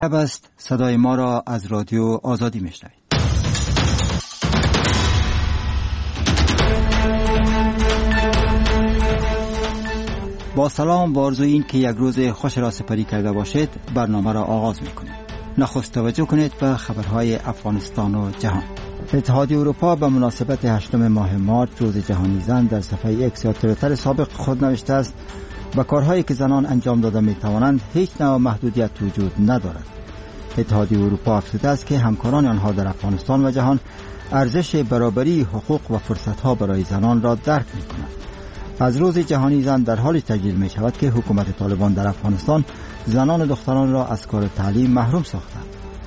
شب است، صدای ما را از رادیو آزادی میشنوید. با سلام و آرزوی این که یک روز خوش را سپری کرده باشید، برنامه را آغاز میکنیم. نخست توجه کنید به خبرهای افغانستان و جهان. اتحادیه اروپا به مناسبت 8 ماه مارچ روز جهانی زن در صفحه ایکس یا توییتر سابق خود نوشته است: با کارهایی که زنان انجام داده میتوانند هیچ نوع محدودیت وجود ندارد. اتحادیه اروپا افزوده است که همکاران آنها در افغانستان و جهان ارزش برابری حقوق و فرصت‌ها برای زنان را درک می‌کنند. از روز جهانی زن در حالی تجلیل می‌شود که حکومت طالبان در افغانستان زنان و دختران را از کار تعلیم محروم ساختند.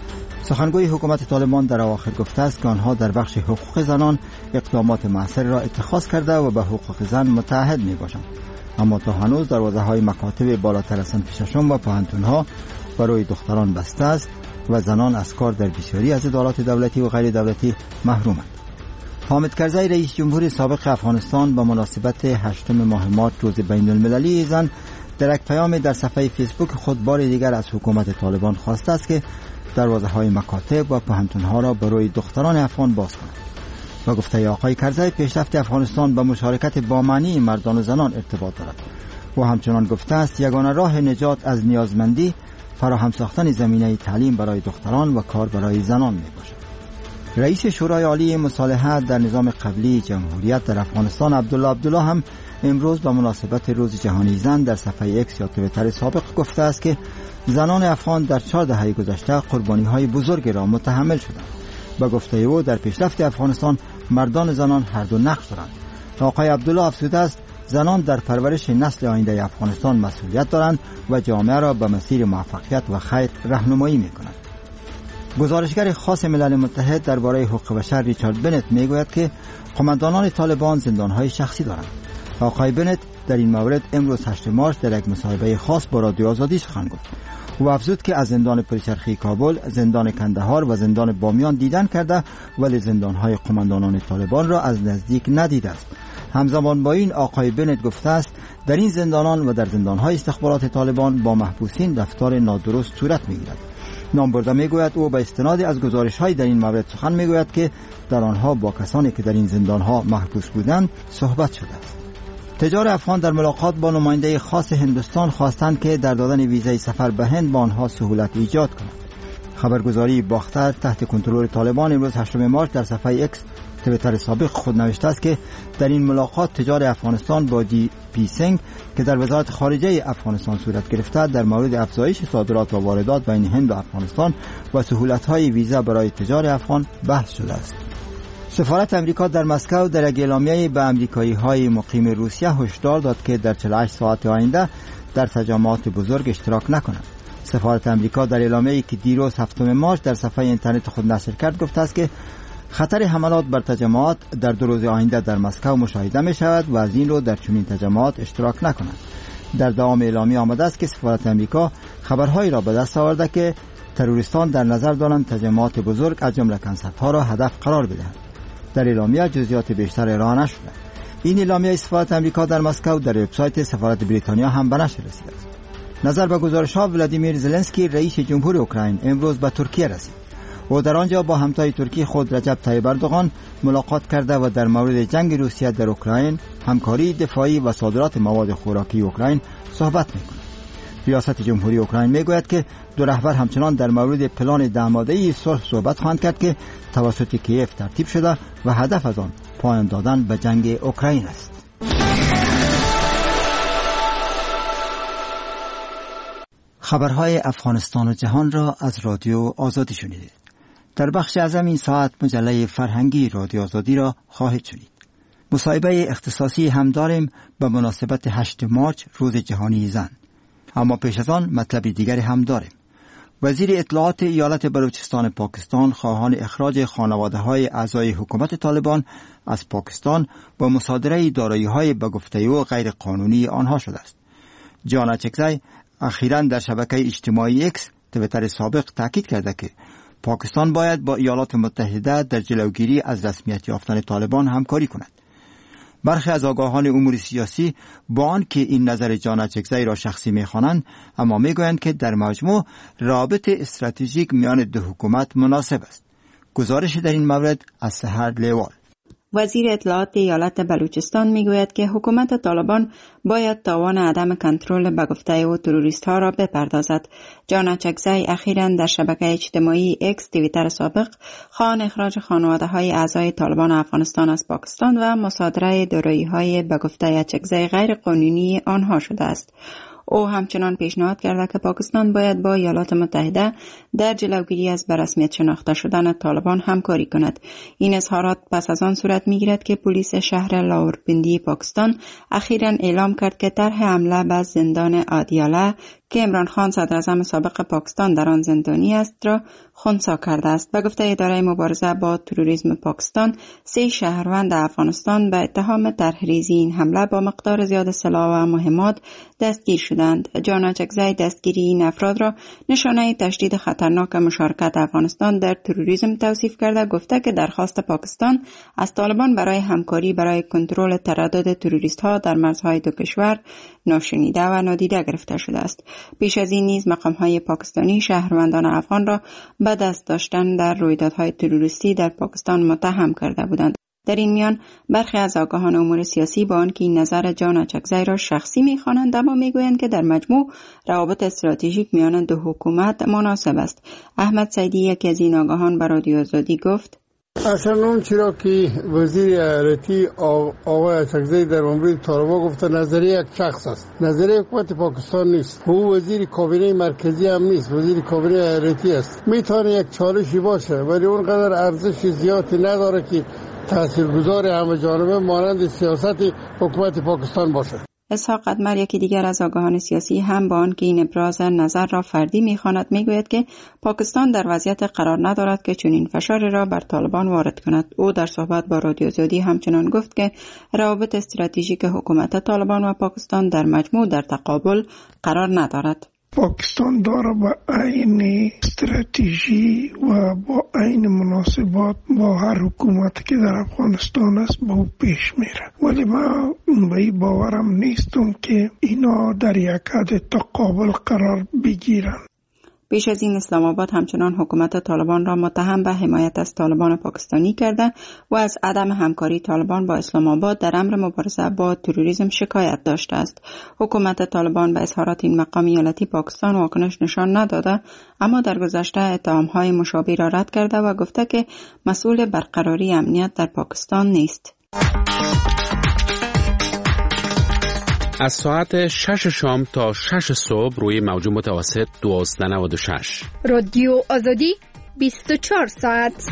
سخنگوی حکومت طالبان در اواخر گفته است که آنها در بخش حقوق زنان اقدامات موثری را اتخاذ کرده و به حقوق زن متعهد می‌باشند. اما تا هنوز دروازه‌های مکاتب بالاتر از صنف ششم و پوهنتون‌ها برای دختران بسته است و زنان از کار در بسیاری از ادارات دولتی و غیر دولتی محرومند. حامد کرزی رئیس جمهور سابق افغانستان به مناسبت 8 ماه مارچ روز بین المللی زن در یک پیام در صفحه فیسبوک خود بار دیگر از حکومت طالبان خواسته است که دروازه‌های مکاتب و پوهنتون‌ها را برای دختران افغان باز کند. و گفته آقای کرزی پیشرفت افغانستان به مشارکت با معنی مردان و زنان ارتباط دارد. و همچنان گفته است یگانه راه نجات از نیازمندی فراهم ساختن زمینه تعلیم برای دختران و کار برای زنان میباشد. رئیس شورای عالی مصالحت در نظام قبلی جمهوریت در افغانستان عبدالله هم امروز به مناسبت روز جهانی زن در صفحه ایکس یا توییتر سابق گفته است که زنان افغان در 4 دهه گذشته قربانی‌های بزرگی را متحمل شدند. با گفته او در پیشرفت افغانستان مردان و زنان هر دو نقش دارند. آقای عبدالله افزوده است زنان در پرورش نسل آینده افغانستان مسئولیت دارند و جامعه را به مسیر موفقیت و خیر راهنمایی می‌کنند. گزارشگر خاص ملل متحد درباره حقوق بشر ریچارد بنت میگوید که قماندانان طالبان زندان‌های شخصی دارند. آقای بنت در این مورد امروز 8 مارچ در یک مصاحبه خاص با رادیو آزادی سخن گفت. او افزود که از زندان پلچرخی کابل، زندان کندهار و زندان بامیان دیدن کرده ولی زندان‌های قماندانان طالبان را از نزدیک ندیده است. همزمان با این آقای بنت گفته است در این زندانان و در زندان‌های استخبارات طالبان با محبوسین رفتار نادرست صورت می‌گیرد. نامبرده میگوید او به استناد از گزارش‌های در این مورد سخن میگوید که در آنها با کسانی که در این زندان‌ها محبوس بودند صحبت شده است. تجار افغان در ملاقات با نماینده خاص هندوستان خواستند که در دادن ویزای سفر به هند با آنها سهولت ایجاد کند. خبرگزاری باختر تحت کنترل طالبان امروز 8 مارچ در صفحه ایکس توییتر سابق خود نوشته است که در این ملاقات تجار افغانستان با جی پی سینگ که در وزارت خارجه افغانستان صورت گرفته در مورد افزایش صادرات و واردات بین هند و افغانستان و سهولت‌های ویزا برای تجار افغان بحث شده است. سفارت امریکا در مسکو در یک اعلامیه به امریکایی‌های مقیم روسیه هشدار داد که در 48 ساعت آینده در تجمعات بزرگ اشتراک نکنند. سفارت امریکا در اعلامیه‌ای که دیروز 7 مارچ در صفحه اینترنت خود نشر کرد گفته است که خطر حملات بر تجمعات در 2 روز آینده در مسکو مشاهده می شود و از این رو در چنین تجمعات اشتراک نکنند. در دوام اعلامیه آمده است که سفارت امریکا خبرهایی را به دست آورده که تروریستان در نظر دارند تجمعات بزرگ از جمله کنسرت‌ها را هدف قرار بدهند. در اعلامیه جزئیات بیشتر ارائه نشده. این اعلامیه سفارت امریکا در مسکو در وبسایت سفارت بریتانیا هم به نشر رسیده است. نظر به گزارش‌ها ولادیمیر زلنسکی رئیس جمهور اوکراین امروز به ترکیه رسید. او در آنجا با همتای ترکی خود رجب طیب اردوغان ملاقات کرده و در مورد جنگ روسیه در اوکراین، همکاری دفاعی و صادرات مواد خوراکی اوکراین صحبت می‌کند. ریاست جمهوری اوکراین میگوید که دو رهبر همچنان در مورد پلان 10 ماده‌ای صلح صحبت خواهند کرد که توسط کیف ترتیب شده و هدف از آن پایان دادن به جنگ اوکراین است. خبرهای افغانستان و جهان را از رادیو آزادی شنیدید. در بخش اعظم این ساعت مجله فرهنگی رادیو آزادی را خواهید شنید. مصاحبه اختصاصی هم داریم به مناسبت 8 مارچ روز جهانی زن. اما پیش از آن مطلب دیگری هم داریم. وزیر اطلاعات ایالت بلوچستان پاکستان خواهان اخراج خانواده‌های اعضای حکومت طالبان از پاکستان با مصادره دارایی‌های به گفته او غیر قانونی آنها شده است. جان اچکزی اخیراً در شبکه اجتماعی اکس توییتر سابق تاکید کرده که پاکستان باید با ایالات متحده در جلوگیری از رسمیت یافتن طالبان همکاری کند. برخی از آگاهان امور سیاسی با آنکه این نظر جان اچکزی را شخصی می‌خوانند، اما می‌گویند که در مجموع رابط استراتژیک میان دو حکومت مناسب است. گزارش در این مورد از سحر لیوال. وزیر اطلاعات ایالت بلوچستان میگوید که حکومت طالبان باید تاوان عدم کنترل به گفته او تروریست ها را بپردازد. جان اچکزی اخیراً در شبکه اجتماعی اکس توییتر سابق خواهان اخراج خانواده های اعضای طالبان افغانستان از پاکستان و مصادره دارایی های به گفته اچکزی غیر قانونی آنها شده است. او همچنان پیشنهاد کرده که پاکستان باید با ایالات متحده در جلوگیری از به رسمیت شناخته شدن طالبان همکاری کند. این اظهارات پس از آن صورت میگیرد که پلیس شهر لاوربندی پاکستان اخیراً اعلام کرد که طرح حمله به زندان آدیاله که عمران خان صدر اعظم سابق پاکستان در آن زندانی است را خنثی کرده است. به گفته اداره مبارزه با تروریسم پاکستان، 3 شهروند افغانستان به اتهام طرحریزی این حمله با مقدار زیاد سلاح و مهمات دستگیر شدند. جان اچکزی دستگیری این افراد را نشانه تشدید خطرناک مشارکت افغانستان در تروریسم توصیف کرده، گفته که درخواست پاکستان از طالبان برای همکاری برای کنترل تردد تروریست ها در مرزهای دو کشور ناشنیده و نادیده گرفته شده است. پیش از این نیز مقام‌های پاکستانی شهروندان افغان را به دست داشتن در رویدادهای تروریستی در پاکستان متهم کرده بودند. در این میان برخی از آگاهان امور سیاسی با آنکه این نظر جان اچکزی را شخصی می‌خوانند، اما میگویند که در مجموع روابط استراتژیک میان دو حکومت مناسب است. احمد سیدی، یکی از این آگاهان، به رادیو آزادی گفت: اصلا اون چرا که وزیر ایالتی آقای اچکزی در مورد طالبان گفته نظریه یک شخص است، نظریه حکومت پاکستان نیست. او وزیر کابینه مرکزی هم نیست، وزیر کابینه ایالتی است. میتونه یک چالشی باشه ولی اونقدر ارزش زیادی نداره که تاثیرگذار همه جانبه مانند سیاست حکومت پاکستان باشه. اسحاق قدمر، یکی دیگر از آگاهان سیاسی، هم با آنکه این ابراز نظر را فردی می‌خواند، میگوید که پاکستان در وضعیت قرار ندارد که چنین فشاری را بر طالبان وارد کند. او در صحبت با رادیو آزادی همچنان گفت که روابط استراتژیک حکومت طالبان و پاکستان در مجموع در تقابل قرار ندارد. پاکستان داره با عین استراتژی و با عین مناسبات با هر حکومت که در افغانستان است با پیش میره، ولی ما به باورم نیستم که اینا در یک حد تقابل قرار بگیرن. پیش از این اسلام آباد همچنان حکومت طالبان را متهم به حمایت از طالبان پاکستانی کرده و از عدم همکاری طالبان با اسلام آباد در امر مبارزه با تروریسم شکایت داشته است. حکومت طالبان به اظهارات این مقام ایالتی پاکستان واکنش نشان نداده، اما در گذشته اتهام‌های مشابه را رد کرده و گفته که مسئول برقراری امنیت در پاکستان نیست. از ساعت 6 شام تا 6 صبح روی موج متوسط 1296 رادیو آزادی 24 ساعت.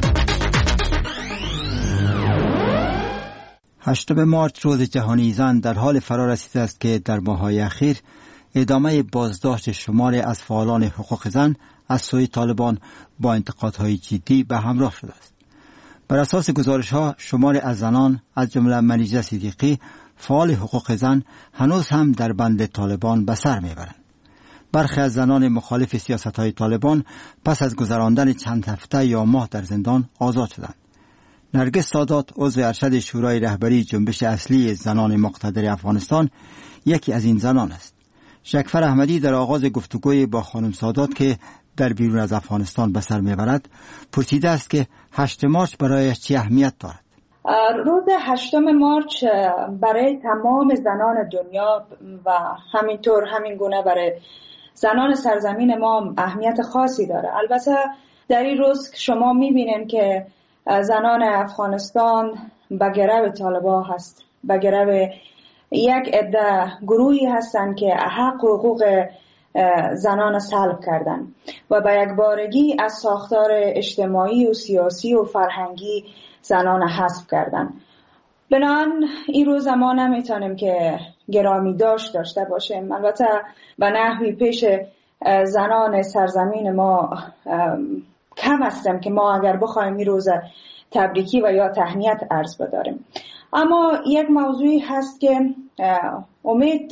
8 مارس روز جهانی زن در حال فرا رسیده است که در ماه‌های اخیر ادامه بازداشت شماری از فعالان حقوق زن از سوی طالبان با انتقادهای جدی به همراه شده است. بر اساس گزارش‌ها شماری از زنان از جمله منیژه صدیقی فعال حقوق زن هنوز هم در بند طالبان به سر میبرند. برخی از زنان مخالف سیاست‌های طالبان پس از گذراندن چند هفته یا ماه در زندان آزاد شدند. نرگس سادات، عضو ارشد شورای رهبری جنبش اصلی زنان مقتدر افغانستان، یکی از این زنان است. شکفر احمدی در آغاز گفتگوی با خانم سادات که در بیرون از افغانستان به سر میبرد پرسیده است که 8 مارچ برایش چه اهمیت دارد. روز 8 مارچ برای تمام زنان دنیا و همینطور همین گونه برای زنان سرزمین ما اهمیت خاصی داره. البته در این روز شما میبینین که زنان افغانستان به گرو طالبان هست، به گرو یک عده گروهی هستند که حق و حقوق زنان سلب کردن و به یک بارگی از ساختار اجتماعی و سیاسی و فرهنگی زنان حذف کردن. بنابراین این روز ما نمیتونیم که گرامی داشته باشیم. البته به نحوی پیش زنان سرزمین ما کم هستیم که ما اگر بخوایم این روز تبریکی و یا تهنیت عرض بداریم. اما یک موضوعی هست که امید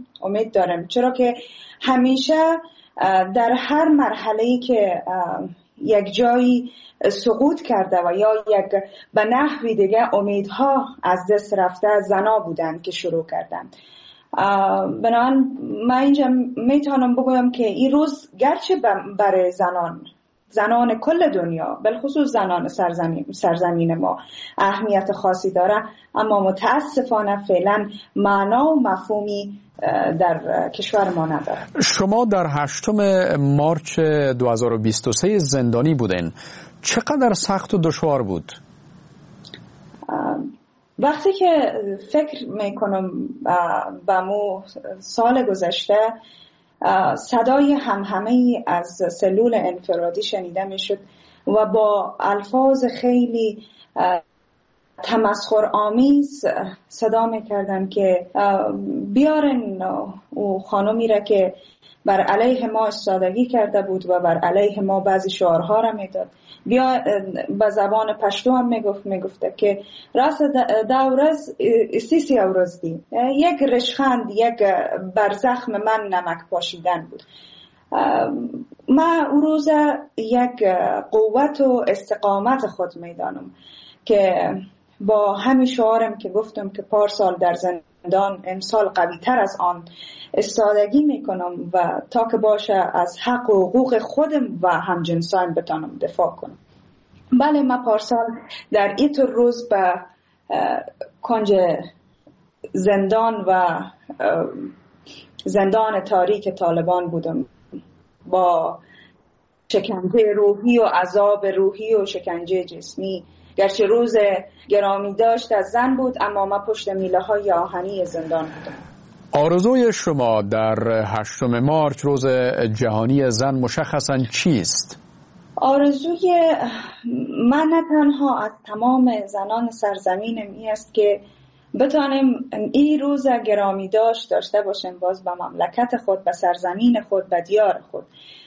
دارم چرا که همیشه در هر مرحله‌ای که یک جایی سقوط کرده و یا یک به نحوی دیگه امیدها از دست رفته زنا بودند که شروع کردند. بنابراین من اینجا میتونم بگویم که این روز گرچه برای زنان کل دنیا، بالخصوص زنان سرزمین ما اهمیت خاصی داره، اما متاسفانه فعلا معنا و مفهومی در کشور ما نداره. شما در 8 مارچ 2023 زندانی بودین. چقدر سخت و دشوار بود؟ وقتی که فکر میکنم به مو سال گذشته، صدای همهمه‌ای از سلول انفرادی شنیده میشد و با الفاظ خیلی تمسخرآمیز صدا میکردن که بیارن او خانمی را که بر علیه ما استادگی کرده بود و بر علیه ما بعضی شعارها را میداد. بیا به زبان پشتو هم میگفته که راست دورز سیسی اورزدی، یک رشخند، یک بر زخم من نمک پاشیدن بود. من او روز یک قوت و استقامت خود میدانم که با همین شعارم که گفتم که پارسال در زندان امسال قوی تر از آن استادگی میکنم و تا که باشه از حق و حقوق خودم و همجنسان بتانم دفاع کنم. بله، من پارسال در این روز به کنج زندان و زندان تاریک طالبان بودم با شکنجه روحی و عذاب روحی و شکنجه جسمی. گرچه روز گرامی داشت از زن بود، اما من پشت میله های آهنی زندان بودم. آرزوی شما در 8 مارچ روز جهانی زن مشخصاً چیست؟ آرزوی من نه تنها از تمام زنان سرزمینم این است که بتانیم این روز گرامی داشته باشیم باز به مملکت خود، به سرزمین خود، به دیار خود.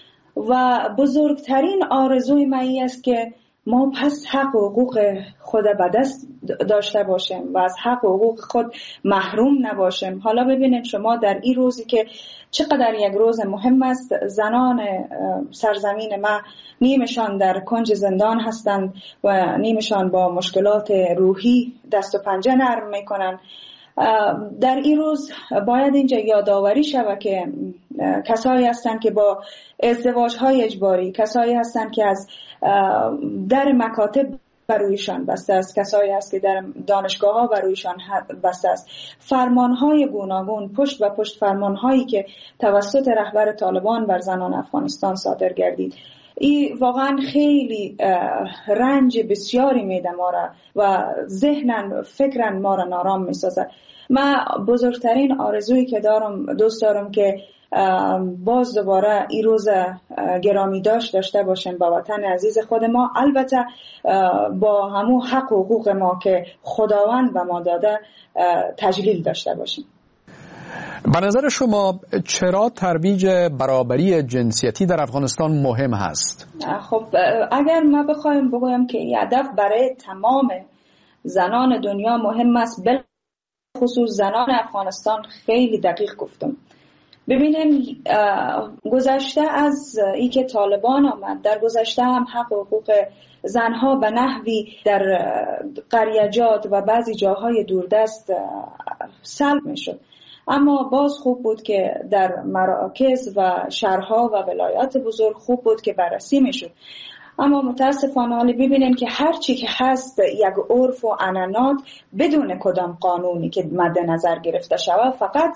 و بزرگترین آرزوی من این است که ما پس حق و حقوق خود به دست داشته باشیم و از حق و حقوق خود محروم نباشیم. حالا ببینید شما در این روزی که چقدر یک روز مهم است، زنان سرزمین ما نیمشان در کنج زندان هستند و نیمشان با مشکلات روحی دست و پنجه نرم میکنن. در این روز باید اینجا یادآوری شود که کسایی هستند که با ازدواج‌های اجباری، کسایی هستند که از در مکاتب برویشان بسته است، کسایی هست که در دانشگاه‌ها برویشان بسته است. فرمان‌های گوناگون پشت به پشت فرمان‌هایی که توسط رهبر طالبان بر زنان افغانستان صادر گردید، این واقعا خیلی رنج بسیاری میده ما را و ذهنن فکرن ما را نارام میسازه. من بزرگترین آرزویی که دوست دارم که باز دوباره این روز گرامی داشته باشیم با وطن عزیز خود ما، البته با همون حق و حقوق ما که خداوند به ما داده تجلیل داشته باشیم. به نظر شما چرا ترویج برابری جنسیتی در افغانستان مهم هست؟ خب اگر ما بخوایم بگویم که این هدف برای تمام زنان دنیا مهم است، خصوص زنان افغانستان خیلی دقیق گفتم. ببینیم گذشته از ای که طالبان آمد، در گذشته هم حق و حقوق زنها به نحوی در قریجات و بعضی جاهای دوردست سلب می شد، اما باز خوب بود که در مراکز و شهرها و ولایات بزرگ خوب بود که بررسی می شد. اما متاسفانه حالی ببینیم که هر چی که هست یک عرف و عنعنات بدون کدام قانونی که مد نظر گرفته شود، فقط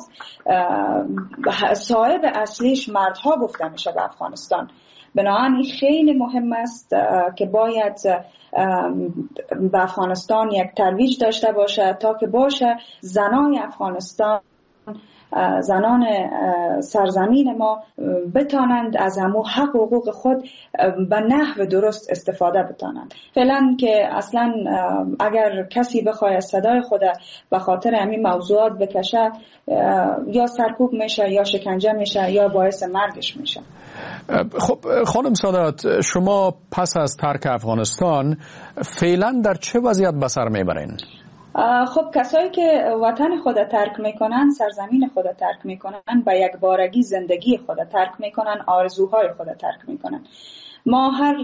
صاحب اصلیش مردها گفته میشه به افغانستان. بنابراین خیلی مهم است که باید به افغانستان یک ترویج داشته باشه تا که باشه زنان افغانستان، زنان سرزمین ما بتانند از همو حق و حقوق خود به نحو درست استفاده بتانند. فعلا که اصلا اگر کسی بخواد صدای خود به خاطر همین موضوعات بکشه، یا سرکوب میشه یا شکنجه میشه یا باعث مرگش میشه. خب خانم سادات، شما پس از ترک افغانستان فعلا در چه وضعیت به سر میبرین؟ خب کسایی که وطن خود ترک میکنن، سرزمین خود ترک میکنن، با یک بارگی زندگی خود ترک میکنن، آرزوهای خود ترک میکنن. ما هر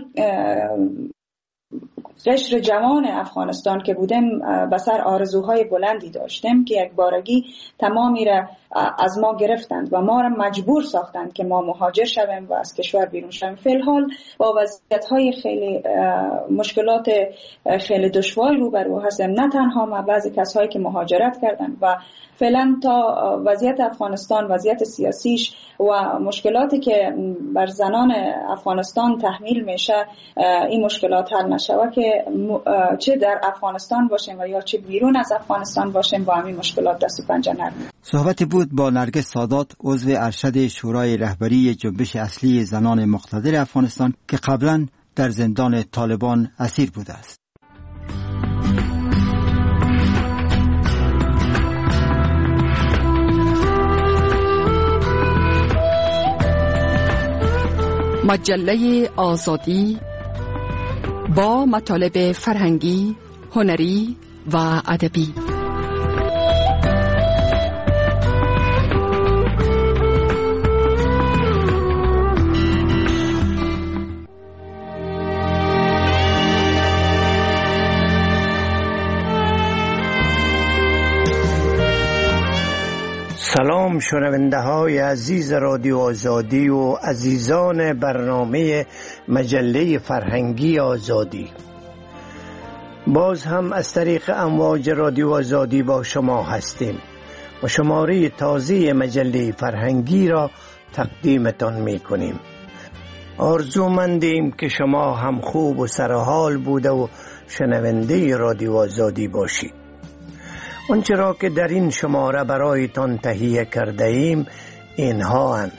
قشر جوان افغانستان که بودیم به سر آرزوهای بلندی داشتیم که یک بارگی تمامی را از ما گرفتند و ما را مجبور ساختند که ما مهاجر شویم و از کشور بیرون شویم. فی الحال با وضعیت‌های خیلی مشکلات خیلی دشواری روبرو هستیم، نه تنها ما، بعضی کسایی که مهاجرت کردند و فعلا تا وضعیت افغانستان، وضعیت سیاسیش و مشکلاتی که بر زنان افغانستان تحمیل میشه این مشکلات حل نشود که چه در افغانستان باشیم و یا چه بیرون از افغانستان باشیم با همین مشکلات دست و پنجه نرمیم. صحبت بود با نرگس سادات، عضو ارشد شورای رهبری جنبش اصلی زنان مقتدر افغانستان که قبلا در زندان طالبان اسیر بوده است. مجله آزادی با مطالب فرهنگی، هنری و ادبی. سلام شنونده های عزیز رادیو آزادی و عزیزان برنامه مجله فرهنگی آزادی. باز هم از طریق امواج رادیو آزادی با شما هستیم و شماره تازه مجله فرهنگی را تقدیمتان می کنیم. آرزومندیم که شما هم خوب و سرحال بوده و شنونده رادیو آزادی باشید. آنچه را که در این شماره برایتان تهیه کرده ایم اینها اند: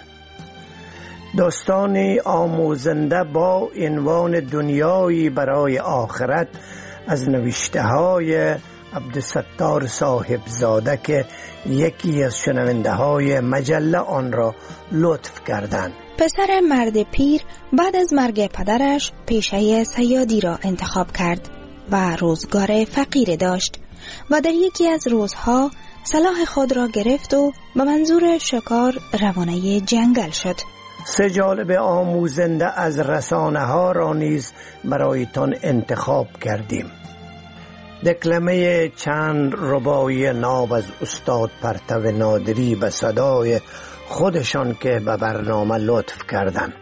داستان آموزنده با عنوان دنیایی برای آخرت از نوشته های عبدالستار صاحبزاده که یکی از شنونده های مجله آن را لطف کردند. پسر مرد پیر بعد از مرگ پدرش پیشه صیادی را انتخاب کرد و روزگار فقیر داشت و در یکی از روزها سلاح خود را گرفت و به منظور شکار روانه جنگل شد. سه جالب آموزنده از رسانه ها را نیز برایتان انتخاب کردیم. دکلمه چند رباعی ناب از استاد پرتو نادری به صدای خودشان که به برنامه لطف کردند.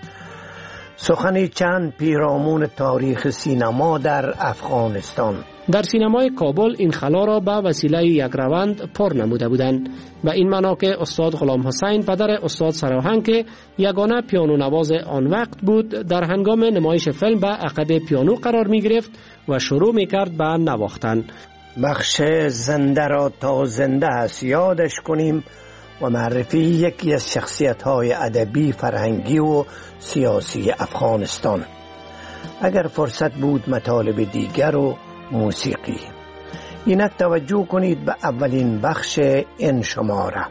سخنی چند پیرامون تاریخ سینما در افغانستان. در سینمای کابل این خلا را به وسیله یک روند پر نموده بودند و این معنا که استاد غلام حسین پدر استاد سراهنگ که یگانه پیانو نواز آن وقت بود در هنگام نمایش فیلم به عقب پیانو قرار می گرفت و شروع می کرد به نواختن. بخش زنده را تا زنده است یادش کنیم و معرفی یکی از شخصیت‌های ادبی، فرهنگی و سیاسی افغانستان. اگر فرصت بود مطالب دیگر و موسیقی. اینک توجه کنید به اولین بخش این شماره.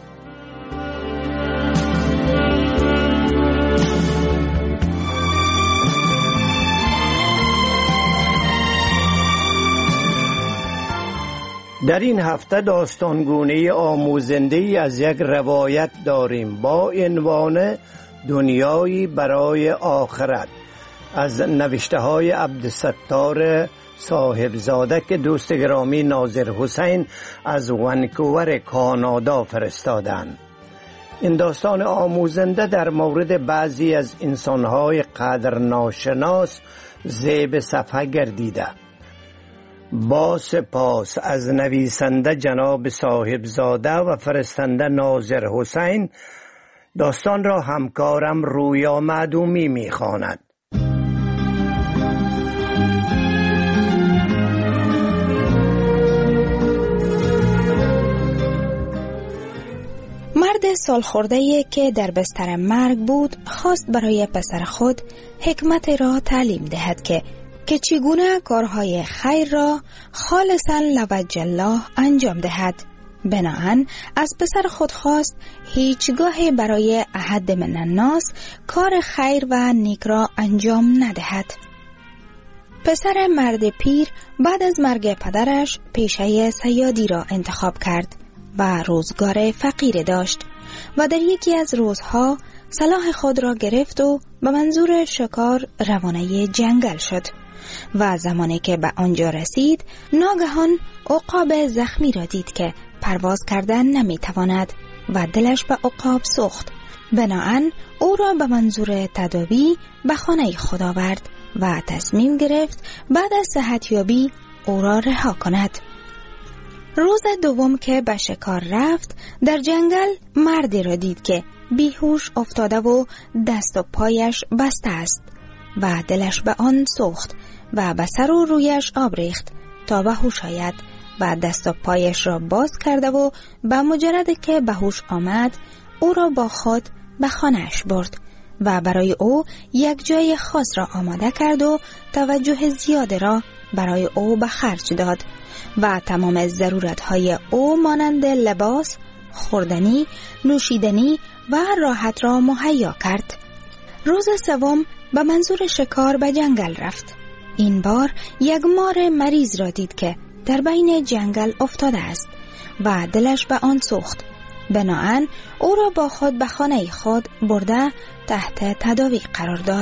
در این هفته داستانگونه آموزنده‌ای از یک روایت داریم با عنوان دنیایی برای آخرت از نوشته های عبدالستار صاحبزاده که دوست گرامی ناظر حسین از ونکوور کانادا فرستادند. این داستان آموزنده در مورد بعضی از انسانهای قدر ناشناس زیب صفحه گردیده. با سپاس از نویسنده جناب صاحبزاده و فرستنده ناظر حسین، داستان را همکارم رویا معدومی می‌خواند. مرد سالخورده‌ای که در بستر مرگ بود خواست برای پسر خود حکمت را تعلیم دهد که چگونه کارهای خیر را خالصاً لوجه الله انجام دهد. بناهن از پسر خود خواست هیچگاه برای احد من الناس کار خیر و نیک را انجام ندهد. پسر مرد پیر بعد از مرگ پدرش پیشه صیادی را انتخاب کرد و روزگار فقیر داشت و در یکی از روزها سلاح خود را گرفت و به منظور شکار روانه جنگل شد و زمانی که به آنجا رسید ناگهان عقاب زخمی را دید که پرواز کردن نمیتواند و دلش به عقاب سوخت. بناهن او را به منظور تداوی به خانه خود آورد و تصمیم گرفت بعد از صحتیابی او را رها کند. روز دوم که به شکار رفت در جنگل مردی را دید که بیهوش افتاده و دست و پایش بسته است و دلش به آن سوخت و به سر و رویش آب ریخت تا به هوش آید و دست و پایش را باز کرده و به مجرد که به هوش آمد او را با خود به خانه‌اش برد و برای او یک جای خاص را آماده کرد و توجه زیاد را برای او به خرج داد و تمام ضرورت‌های او مانند لباس، خوردنی، نوشیدنی و راحت را مهیا کرد. روز سوم به منظور شکار به جنگل رفت. این بار یک مار مریض را دید که در بین جنگل افتاده است و دلش به آن سوخت. بناهن او را با خود به خانه خود برده تحت تداوی قرار داد.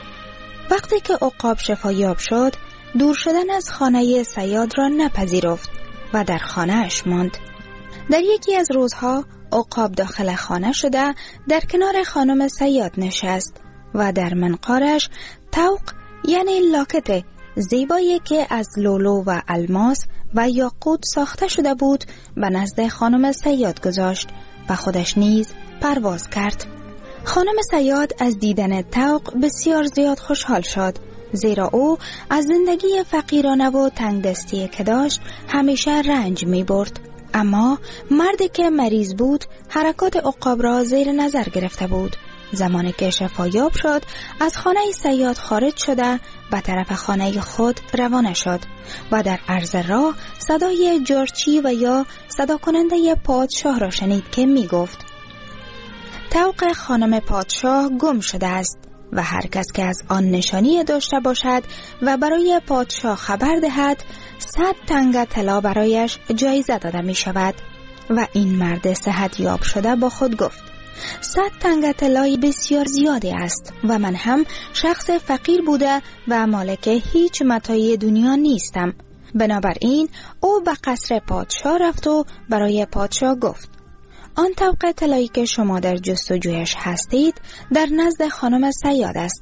وقتی که عقاب شفایاب شد، دور شدن از خانه صیاد را نپذیرفت و در خانه‌اش ماند. در یکی از روزها عقاب داخل خانه شده در کنار خانم صیاد نشست و در منقارش طوق یعنی لاکت زیبایی که از لولو و الماس و یاقوت ساخته شده بود به نزد خانم صیاد گذاشت و خودش نیز پرواز کرد. خانم صیاد از دیدن طوق بسیار زیاد خوشحال شد، زیرا او از زندگی فقیرانه و تنگ دستی که داشت همیشه رنج می برد. اما مردی که مریض بود حرکات عقاب را زیر نظر گرفته بود. زمانی که شفایاب شد از خانه صیاد خارج شده به طرف خانه خود روانه شد و در عرض راه صدای جارچی و یا صدا کننده پادشاه را شنید که می گفت طوق خانم پادشاه گم شده است و هر کس که از آن نشانی داشته باشد و برای پادشاه خبر دهد 100 تنگ طلا برایش جایزه داده می شود. و این مرد صحتیاب شده با خود گفت 100 تنگ طلای بسیار زیادی است و من هم شخص فقیر بوده و مالک هیچ متاع دنیا نیستم. بنابراین او به قصر پادشاه رفت و برای پادشاه گفت آن طوق طلایی که شما در جستجویش هستید در نزد خانم صیاد است،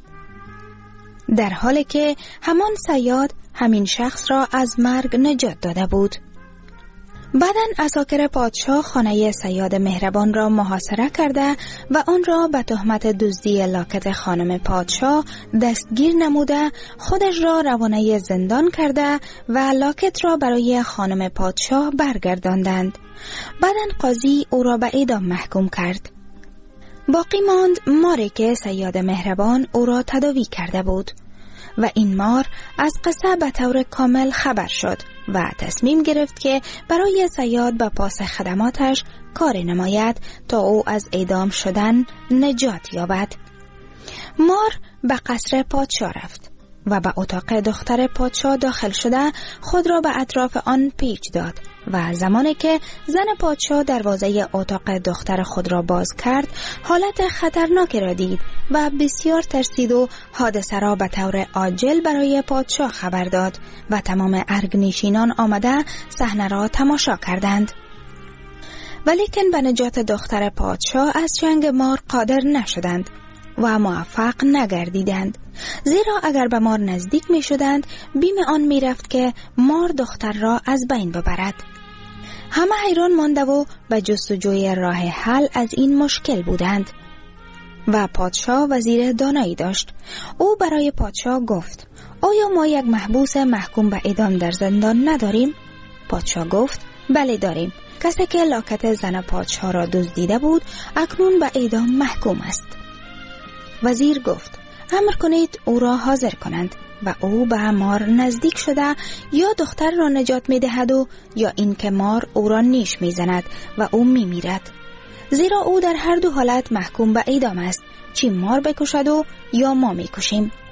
در حالی که همان صیاد همین شخص را از مرگ نجات داده بود. بعداً عساکر پادشاه خانه صیاد مهربان را محاصره کرده و آن را به تهمت دزدی لاکت خانم پادشاه دستگیر نموده خودش را روانه زندان کرده و لاکت را برای خانم پادشاه برگرداندند. بعداً قاضی او را به اعدام محکوم کرد. باقی ماند ماری که صیاد مهربان او را تداوی کرده بود و این مار از قصه به طور کامل خبر شد و تصمیم گرفت که برای صیاد به پاس خدماتش کار نماید تا او از اعدام شدن نجات یابد. مار به قصر پادشاه رفت و به اتاق دختر پادشاه داخل شده خود را به اطراف آن پیچ داد و زمانی که زن پادشاه دروازه اتاق دختر خود را باز کرد حالت خطرناکی را دید و بسیار ترسید و حادثه را به طور عاجل برای پادشاه خبر داد و تمام ارگنشینان آمده صحنه را تماشا کردند. ولیکن به نجات دختر پادشاه از چنگ مار قادر نشدند و موفق نگردیدند، زیرا اگر به مار نزدیک می شدند بیم آن می رفت که مار دختر را از بین ببرد. همه حیران مانده و به جستجوی راه حل از این مشکل بودند و پادشاه وزیر دانایی داشت. او برای پادشاه گفت آیا ما یک محبوس محکوم به اعدام در زندان نداریم؟ پادشاه گفت بله داریم. کسی که لاکت زن پادشاه را دزدیده بود اکنون به اعدام محکوم است. وزیر گفت امر کنید او را حاضر کنند و او به مار نزدیک شده یا دختر را نجات می دهد و یا این که مار او را نیش می زند و او می میرد، زیرا او در هر دو حالت محکوم به اعدام است، چی مار بکشد و یا ما می کشیم.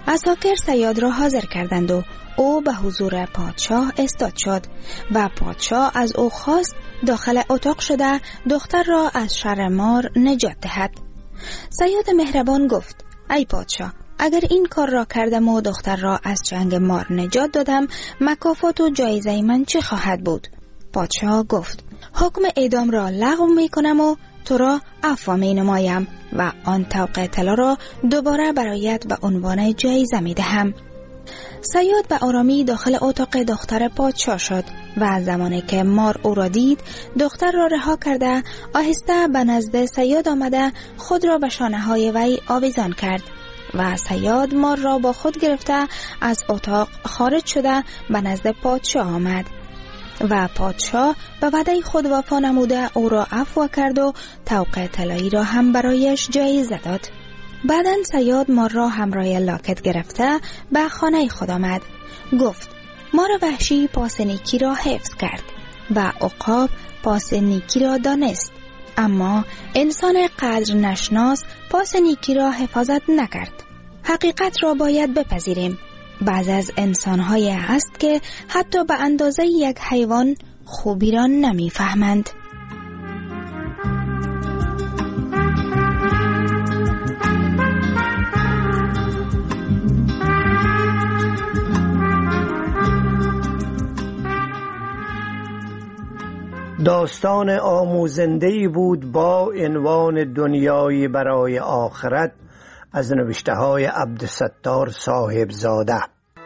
عساکر صیاد را حاضر کردند و او به حضور پادشاه استاد شد و پادشاه از او خواست داخل اتاق شده دختر را از شر مار نجات دهد. صیاد مهربان گفت: ای پادشاه، اگر این کار را کردم و دختر را از جنگ مار نجات دادم، مکافات و جایزه من چه خواهد بود؟ پادشاه گفت: حکم اعدام را لغو می کنم و تو را عفو می نمایم و آن طوق طلا را دوباره برایت به عنوان جایزه می دهم. صیاد به آرامی داخل اتاق دختر پادشاه شد و زمانی که مار او را دید، دختر را رها کرده آهسته به نزد صیاد آمده خود را به شانه های وی آویزان کرد و صیاد مار را با خود گرفته از اتاق خارج شده به نزد پادشاه آمد و پادشاه به وعده خود وفا نموده او را عفو کرد و طوق طلایی را هم برایش جایزه داد. بعداً صیاد مار را همراه لاکت گرفته به خانه خود آمد. گفت: مار وحشی پاس نیکی را حفظ کرد و عقاب پاس نیکی را دانست، اما انسان قدر نشناس پاس نیکی را حفاظت نکرد. حقیقت را باید بپذیریم. بعض از انسان‌های هست که حتی به اندازه یک حیوان خوبی را نمی‌فهمند. داستان آموزنده‌ای بود با عنوان دنیایی برای آخرت از نوشته‌های عبدالستار صاحبزاده.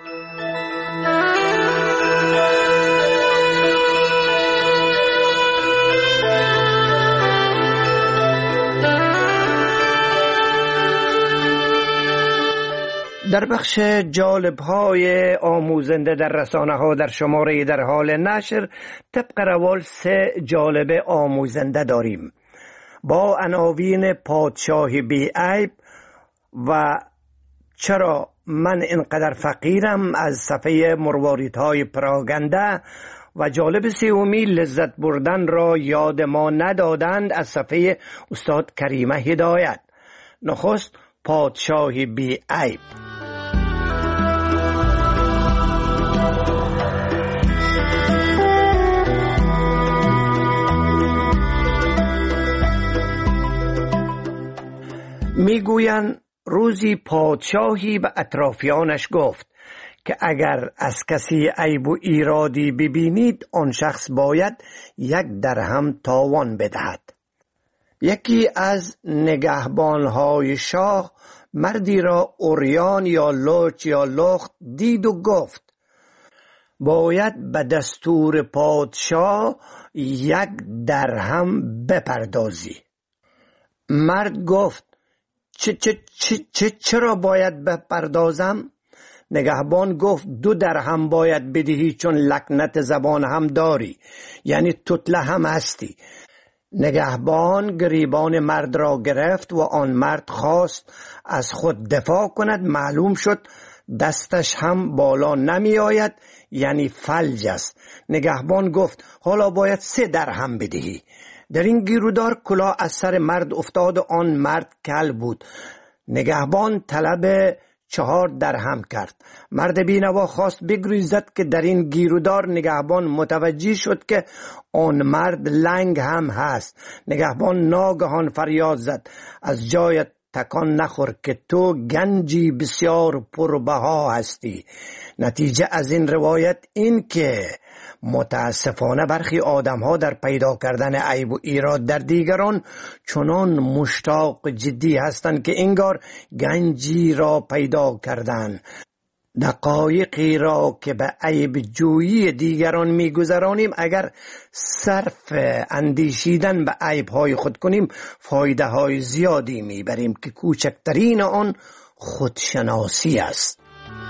در بخش جالب‌های آموزنده در رسانه‌ها در شماره در حال نشر طبق روال 3 جالب آموزنده داریم با عناوین پادشاهی بی‌عیب و چرا من اینقدر فقیرم از صفحه مرواریدهای پراگنده و جالب سومی لذت بردن را یاد ما ندادند از صفحه استاد کریمه هدایت. نخست پادشاهی بی‌عیب. میگویند روزی پادشاهی به اطرافیانش گفت که اگر از کسی عیب و ایرادی ببینید آن شخص باید 1 درهم تاوان بدهد. یکی از نگهبانهای شاه مردی را عریان یا لوچ یا لخت دید و گفت باید به دستور پادشاه 1 درهم بپردازی. مرد گفت چرا باید بپردازم؟ نگهبان گفت 2 درهم باید بدهی چون لکنت زبان هم داری، یعنی توتله هم هستی. نگهبان گریبان مرد را گرفت و آن مرد خواست از خود دفاع کند. معلوم شد دستش هم بالا نمی آید، یعنی فلج است. نگهبان گفت حالا باید 3 درهم بدهی. در این گیرودار کلاه از سر مرد افتاد و آن مرد کل بود. نگهبان طلب 4 درهم کرد. مرد بینوا خواست بگریزد که در این گیرودار نگهبان متوجه شد که آن مرد لنگ هم هست. نگهبان ناگهان فریاد زد از جایت تکان نخور که تو گنجی بسیار پربها هستی. نتیجه از این روایت این که متاسفانه برخی آدم‌ها در پیدا کردن عیب و ایراد در دیگران چنان مشتاق جدی هستند که انگار گنجی را پیدا کردند. دقایقی را که به عیب جویی دیگران می‌گذرانیم اگر صرف اندیشیدن به عیب‌های خود کنیم فایده‌های زیادی می‌بریم که کوچکترین آن خودشناسی است.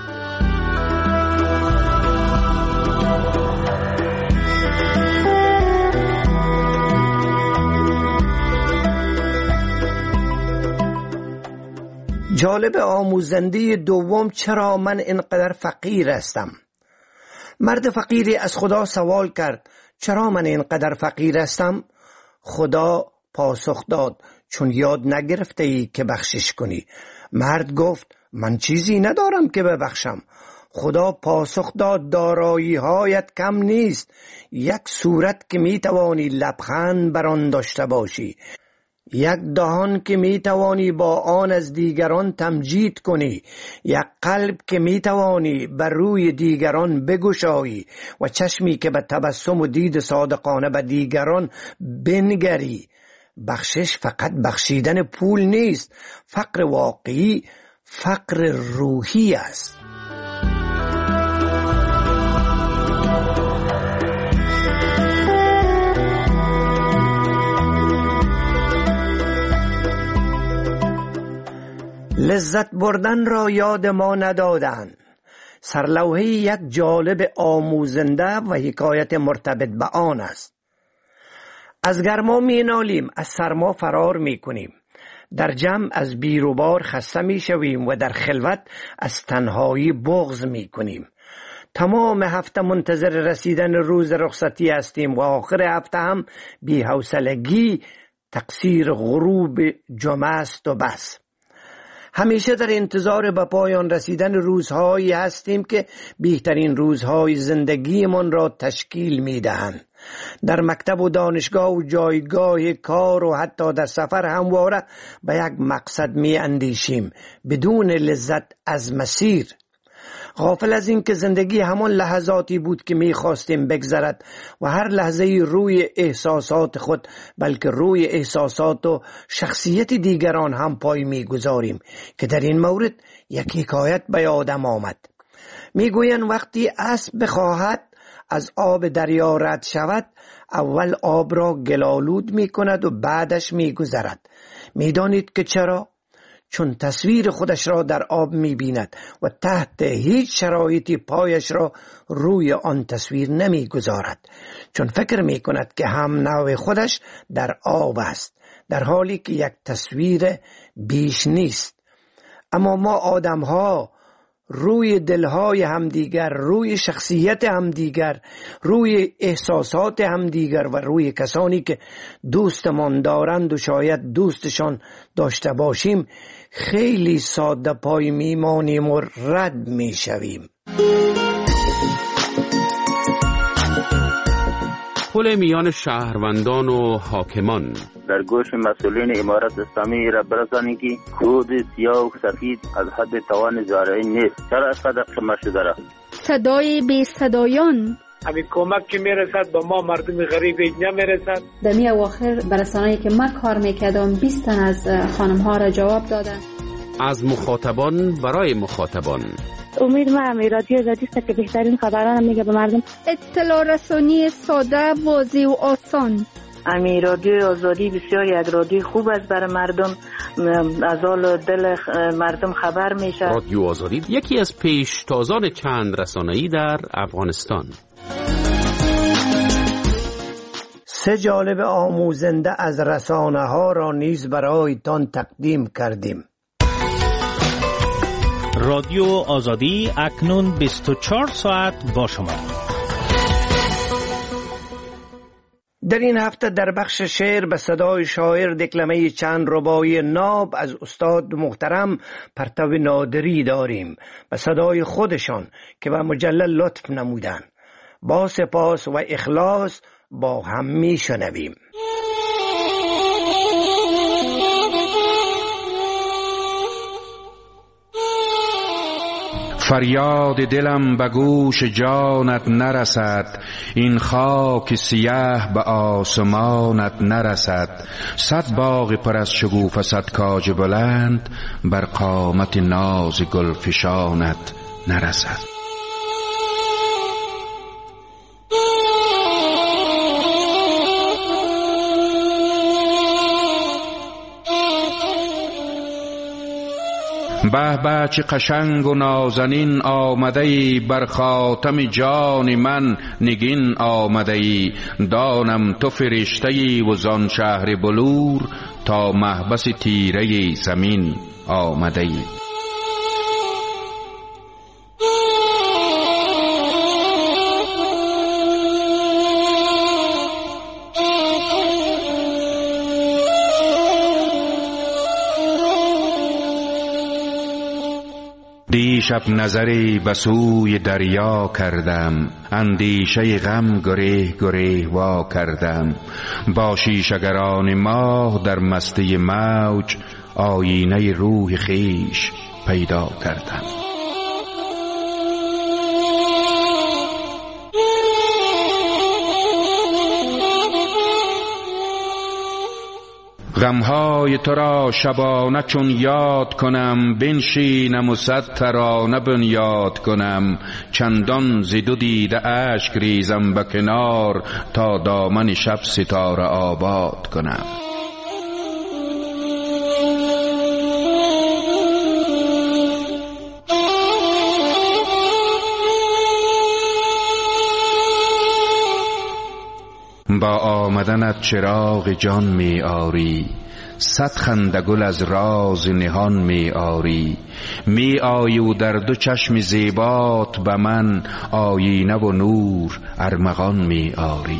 جالب آموزنده دوم چرا من اینقدر فقیر هستم؟ مرد فقیری از خدا سوال کرد چرا من اینقدر فقیر هستم؟ خدا پاسخ داد چون یاد نگرفته ای که بخشش کنی. مرد گفت من چیزی ندارم که ببخشم. خدا پاسخ داد دارایی هایت کم نیست. یک صورت که می توانی لبخند بر آن داشته باشی، یک دهان که می توانی با آن از دیگران تمجید کنی، یک قلب که می توانی بر روی دیگران بگشایی و چشمی که به تبسم و دید صادقانه به دیگران بنگری. بخشش فقط بخشیدن پول نیست. فقر واقعی فقر روحی است. لذت بردن را یاد ما ندادند. سرلوحه یک جالب آموزنده و حکایت مرتبط به آن است. از گرما می نالیم، از سرما فرار می کنیم. در جمع از بیروبار خسته می شویم و در خلوت از تنهایی بغض می کنیم. تمام هفته منتظر رسیدن روز رخصتی هستیم و آخر هفته هم بی‌حوصلگی تقصیر غروب جمعه است و بس. همیشه در انتظار به پایان رسیدن روزهایی هستیم که بهترین روزهای زندگیمان را تشکیل می‌دهند. در مکتب و دانشگاه و جایگاه کار و حتی در سفر همواره به یک مقصد می‌اندیشیم بدون لذت از مسیر. غافل از این که زندگی همان لحظاتی بود که می‌خواستیم بگذرد و هر لحظه‌ای روی احساسات خود بلکه روی احساسات و شخصیت دیگران هم پای می‌گذاریم که در این مورد یک حکایت به یادم آمد. می‌گویند وقتی اسب بخواهد از آب دریا رد شود، اول آب را گلالود می‌کند و بعدش می‌گذرد. می‌دانید که چرا؟ چون تصویر خودش را در آب می‌بیند و تحت هیچ شرایطی پایش را روی آن تصویر نمی‌گذارد، چون فکر می‌کند که هم نوع خودش در آب است، در حالی که یک تصویر بیش نیست. اما ما آدم‌ها روی دلهای همدیگر، روی شخصیت همدیگر، روی احساسات همدیگر و روی کسانی که دوستمان دارند و شاید دوستشان داشته باشیم خیلی ساده پای میمانیم و رد میشویم. پل میان شهروندان و حاکمان. در گوش مسئولین امارت اسلامی را برسانید که کود سیاه و سفید از حد توان زارعین نیست. چرا اینقدر قمه شده را؟ صدای بی صدایان. همین کمک که میرسد به ما مردم غریب نمیرسد. دمی اواخر برسانه‌ای که من کار میکردم 20 تن از خانم ها را جواب دادن. از مخاطبان برای مخاطبان. امید ما رادیو آزادی است که بهترین خبران میگه به مردم. اطلاع رسانی ساده، واضح و آسان. رادیو آزادی بسیار یک رادیو خوب است برای مردم، از حال دل مردم خبر میشه. رادیو آزادی یکی از پیشتازان چند رسانه‌ای در افغانستان. سه جالب آموزنده از رسانه ها را نیز برایتان تقدیم کردیم. رادیو آزادی اکنون 24 ساعت با شما. در این هفته در بخش شعر به صدای شاعر دکلمه چند رباعی ناب از استاد محترم پرتو نادری داریم به صدای خودشان که به مجله لطف نمودند. با سپاس و اخلاص با هم می شنویم. فریاد دلم به گوش جانت نرسد، این خاک سیاه به آسمانت نرسد. صد باغ پر از شگوفه، صد کاج بلند، بر قامت ناز گلفشانت نرسد. به به چه قشنگ و نازنین آمده‌ای، بر خاتم جان من نگین آمده‌ای. دانم تو فرشته‌ای و زان شهر بلور، تا محبس تیره زمین آمده‌ای. دیشب نظری به سوی دریا کردم، اندیشه غم گره گره وا کردم. با شیشه‌گران ماه در مستی موج، آینه روح خویش پیدا کردم. غمهای تو را شبانه چون یاد کنم، بنشینم و صد ترانه بنیاد کنم. چندان ز دو دیده اشک ریزم به کنار، تا دامن شب ستاره آباد کنم. با آمدنت چراغ جان می آری، صد خنده گل از راز نهان می آری. می آیی و در دو چشم زیبات به من، آیینه و نور ارمغان می آری.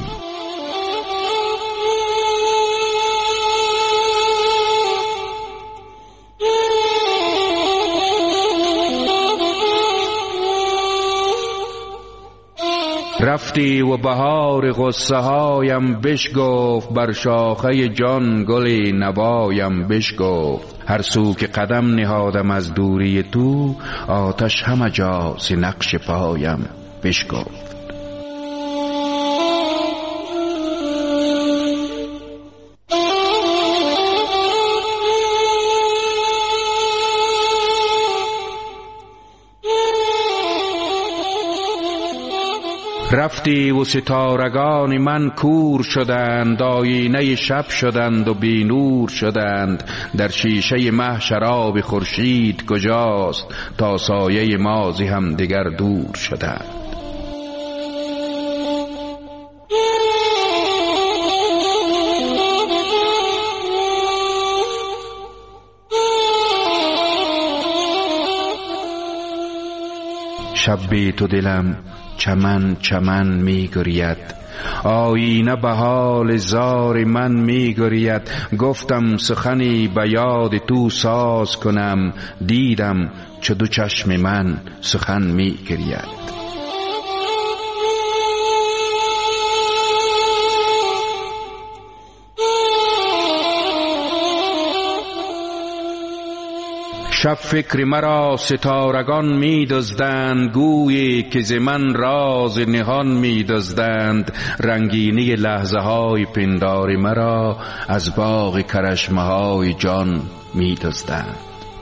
رفتی و بهار غصه هایم بشگفت، بر شاخه جان گل نوایم بشگفت. هر سو که قدم نهادم از دوری تو، آتش همه جا ز نقش پایم بشگفت. رفتی و ستارگان من کور شدند، آینه شب شدند و بی نور شدند. در شیشه مه شراب خورشید کجاست، تا سایه ما ز هم دیگر دور شدند. شب بی تو دلم چمن چمن می گرید، آینه به حال زار من می گرید. گفتم سخنی به یاد تو ساز کنم، دیدم چو دو چشم من سخن می گرید. شب فکر مرا ستارگان می دزدند، گویی که ز من راز نهان می دزدند. رنگینی لحظه های پندار مرا، از باغ کرشمه های جان می دزدند.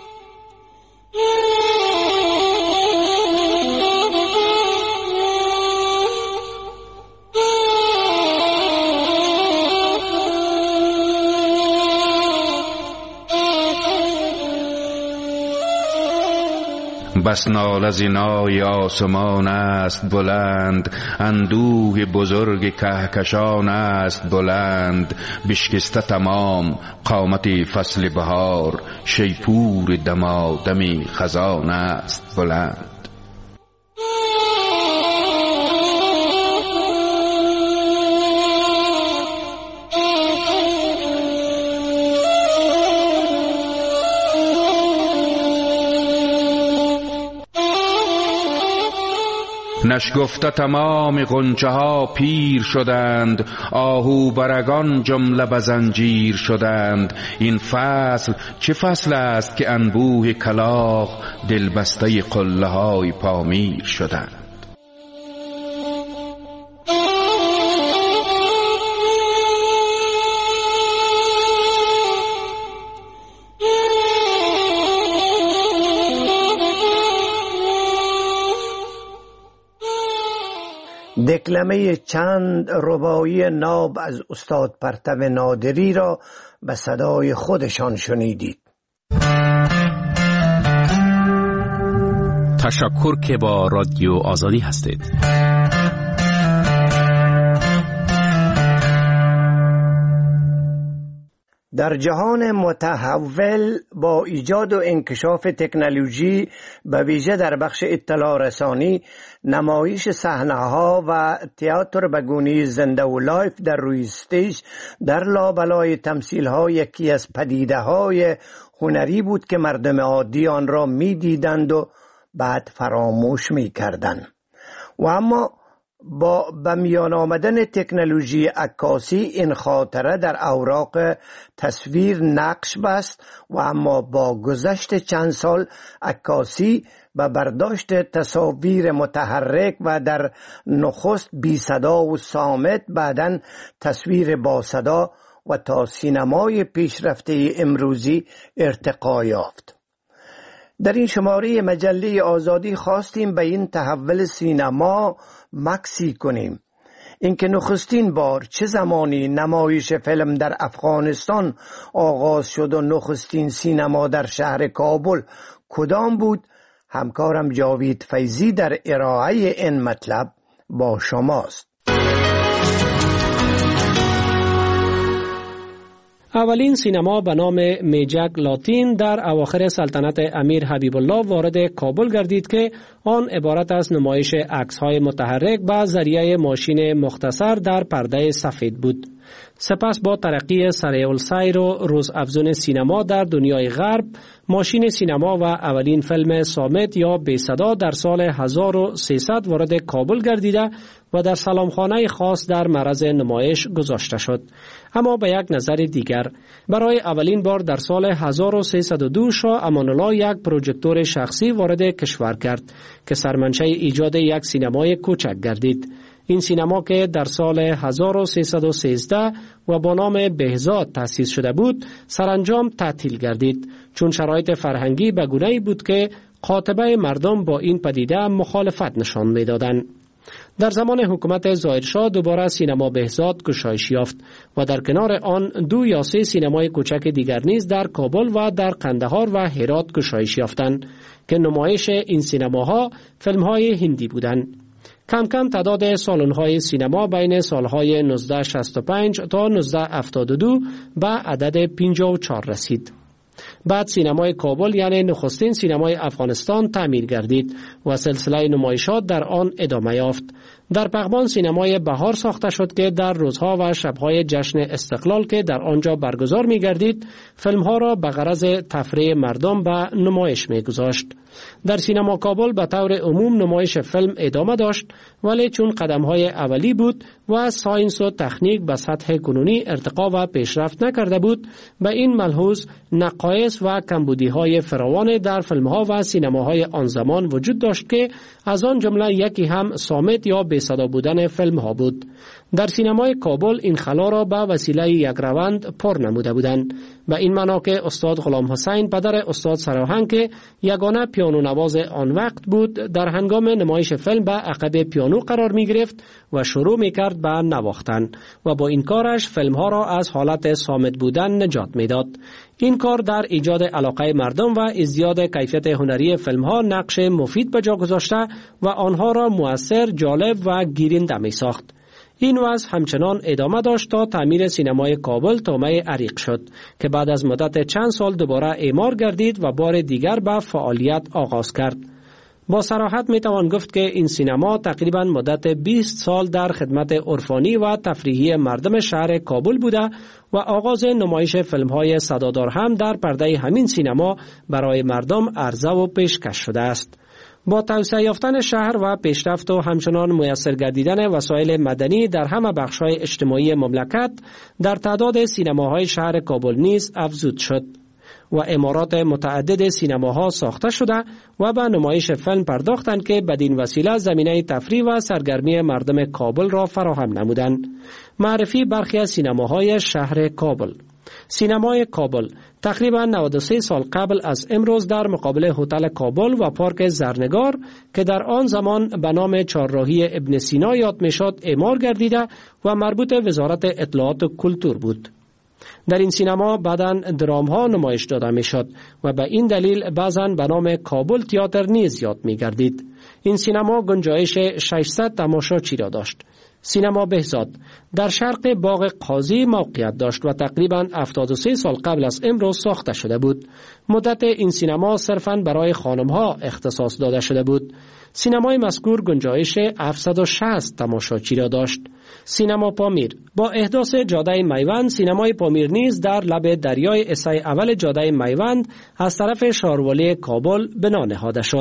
بس ناله زینای آسمان است بلند، اندوه بزرگ کهکشان است بلند. بشکسته تمام قامت فصل بهار، شیپور دمادمی خزان است بلند. نشگفته تمام غنچه ها پیر شدند، آهو برگان جمله به زنجیر شدند. این فصل چه فصل است که انبوه کلاغ، دلبسته قله های پامیر شدند. دکلمه چند رباعی ناب از استاد پرتو نادری را به صدای خودشان شنیدید. تشکر که با رادیو آزادی هستید. در جهان متحول با ایجاد و انکشاف تکنولوژی به ویژه در بخش اطلاع رسانی، نمایش صحنه‌ها و تئاتر به گونه زنده و لایف در روی استیج در لابلای تمثیل‌ها یکی از پدیده‌های هنری بود که مردم عادی آن را می‌دیدند و بعد فراموش می کردن. و اما با میان آمدن تکنولوژی عکاسی این خاطره در اوراق تصویر نقش بست و اما با گذشت چند سال عکاسی و برداشت تصاویر متحرک و در نخست بی صدا و صامت، بعداً تصویر با صدا و تا سینمای پیشرفته امروزی ارتقا یافت. در این شماره مجله آزادی خواستیم به این تحول سینما مکسی کنیم. اینکه نخستین بار چه زمانی نمایش فیلم در افغانستان آغاز شد و نخستین سینما در شهر کابل کدام بود، همکارم جاوید فیضی در ارائه این مطلب با شماست. اولین سینما به نام میجک لاتین در اواخر سلطنت امیر حبیب الله وارد کابل گردید که آن عبارت از نمایش عکس‌های متحرک با ذریعه ماشین مختصر در پرده سفید بود. سپس با ترقی سریع السیر و روزافزون سینما در دنیای غرب، ماشین سینما و اولین فیلم صامت یا بی صدا در سال 1300 وارد کابل گردیده و در سلامخانه خاص در معرض نمایش گذاشته شد. اما به یک نظر دیگر، برای اولین بار در سال 1302 شاه امان الله یک پروژکتور شخصی وارد کشور کرد که سرمنشأ ایجاد یک سینمای کوچک گردید. این سینما که در سال 1313 و با نام بهزاد تأسیس شده بود، سرانجام تعطیل گردید، چون شرایط فرهنگی به گونه‌ای بود که قاطبه مردم با این پدیده مخالفت نشان می‌دادند. در زمان حکومت ظاهرشاه دوباره سینما بهزاد گشایش یافت و در کنار آن 2 یا 3 سینمای کوچک دیگر نیز در کابل و در قندهار و هرات گشایش یافتند که نمایش این سینماها فیلم‌های هندی بودند. کم کم تعداد سالن‌های سینما بین سالهای 1965 تا 1972 به عدد 54 رسید. بعد سینمای کابل یعنی نخستین سینمای افغانستان تعمیر گردید و سلسله نمایشات در آن ادامه یافت. در پغمان سینمای بهار ساخته شد که در روزها و شبهای جشن استقلال که در آنجا برگزار می گردید، فیلمها را به غرض تفریح مردم به نمایش می گذاشت. در سینما کابل به طور عموم نمایش فیلم ادامه داشت، ولی چون قدمهای اولی بود و ساینس و تکنیک به سطح کنونی ارتقا و پیشرفت نکرده بود، به این ملحوظ نقایص و کمبودی‌های فراوان در فیلم‌ها و سینماهای آن زمان وجود داشت که از آن جمله یکی هم صامت یا بی صدا بودن فیلم‌ها بود. در سینمای کابل این خلا را به وسیله یک روند پر نموده بودند. به این معنا که استاد غلام حسین پدر استاد سراهنگ که یگانه پیانو نواز آن وقت بود، در هنگام نمایش فیلم به عقب پیانو قرار می گرفت و شروع می کرد به نواختن و با این کارش فیلم‌ها را از حالت صامت بودن نجات می داد. این کار در ایجاد علاقه مردم و ازدیاد کیفیت هنری فیلم‌ها نقش مفید به جا گذاشته و آنها را مؤثر، جالب و گیرنده می ساخت. این وضع همچنان ادامه داشت تا تعمیر سینمای کابل طامع عریق شد که بعد از مدت چند سال دوباره اعمار گردید و بار دیگر به فعالیت آغاز کرد. با صراحت می توان گفت که این سینما تقریبا مدت 20 سال در خدمت عرفانی و تفریحی مردم شهر کابل بوده و آغاز نمایش فیلم‌های صدادار هم در پرده همین سینما برای مردم عرضه و پیشکش شده است. با توسعه یافتن شهر و پیشرفت و همچنان میسر گردیدن وسایل مدنی در همه بخش‌های اجتماعی مملکت، در تعداد سینماهای شهر کابل نیز افزود شد و عمارات متعدد سینماها ساخته شده و به نمایش فیلم پرداختند که بدین وسیله زمینه تفریح و سرگرمی مردم کابل را فراهم نمودند. معرفی برخی از سینماهای شهر کابل. سینمای کابل تقریبا 93 سال قبل از امروز در مقابل هتل کابل و پارک زرنگار که در آن زمان به نام چهارراهی ابن سینا یاد میشد اعمار گردیده و مربوط وزارت اطلاعات و کلتور بود. در این سینما بعداً درام ها نمایش داده میشد و به این دلیل بعضاً به نام کابل تئاتر نیز یاد می گردید. این سینما گنجایش 600 تماشاچی را داشت. سینما بهزاد در شرق باغ قاضی موقعیت داشت و تقریباً 73 سال قبل از امروز ساخته شده بود. مدت این سینما صرفاً برای خانم‌ها اختصاص داده شده بود. سینمای مذکور گنجایش 760 تماشاچی را داشت. سینما پامیر با احداث جاده میوند، سینمای پامیر نیز در لب دریای اسای اول جاده میوند از طرف شاروالی کابل بنا نهاده شد.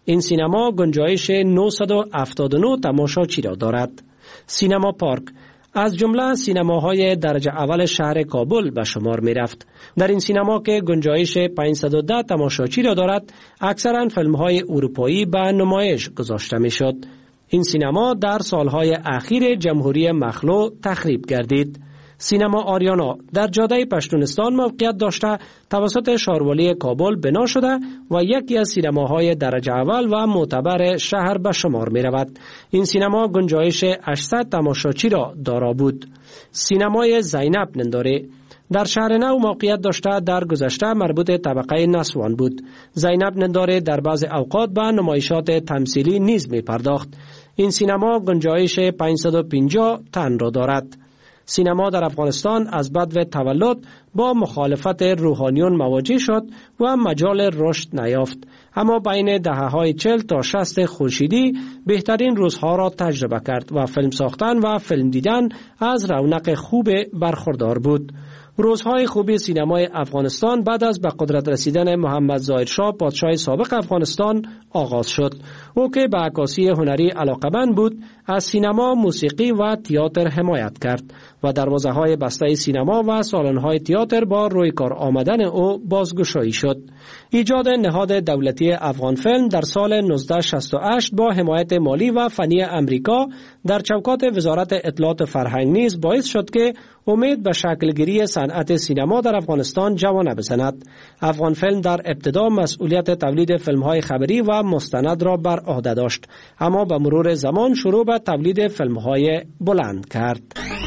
این سینما گنجایش 979 تماشاچی را دارد. سینما پارک از جمله سینماهای درجه اول شهر کابل به شمار می رفت. در این سینما که گنجایش 510 تماشاچی را دارد، اکثرا فیلم‌های اروپایی به نمایش گذاشته می شد. این سینما در سالهای اخیر جمهوری مخلوع تخریب گردید. سینما آریانا در جاده پشتونستان موقعیت داشته توسط شاروالی کابل بنا شده و یکی از سینماهای درجه اول و معتبر شهر به شمار می رود. این سینما گنجایش 800 تماشاچی را دارا بود. سینمای زینب ننداره در شهر نو موقعیت داشته در گذشته مربوط طبقه نسوان بود. زینب ننداره در بعض اوقات به نمایشات تمثیلی نیز می پرداخت. این سینما گنجایش 550 تن را دارد. سینما در افغانستان از بدو تولد با مخالفت روحانیون مواجه شد و مجال رشد نیافت، اما بین دهه‌های 40 تا 60 خورشیدی بهترین روزها را تجربه کرد و فیلم ساختن و فیلم دیدن از رونق خوب برخوردار بود. روزهای خوبی سینمای افغانستان بعد از به قدرت رسیدن محمد ظاهر شاه پادشاه سابق افغانستان آغاز شد. او که به عکاسی هنری علاقه‌مند بود، از سینما، موسیقی و تئاتر حمایت کرد و دروازه‌های بسته سینما و سالن‌های تئاتر با روی کار آمدن او بازگشایی شد. ایجاد نهاد دولتی افغان فیلم در سال 1968 با حمایت مالی و فنی امریکا در چوکات وزارت اطلاعات فرهنگ نیز باعث شد که امید به شکلگیری صنعت سینما در افغانستان جوانه بزند. افغان فیلم در ابتدا مسئولیت تولید فیلم‌های خبری و مستند را بر عهده داشت، اما به مرور زمان شروع به تولید فیلم‌های بلند کرد.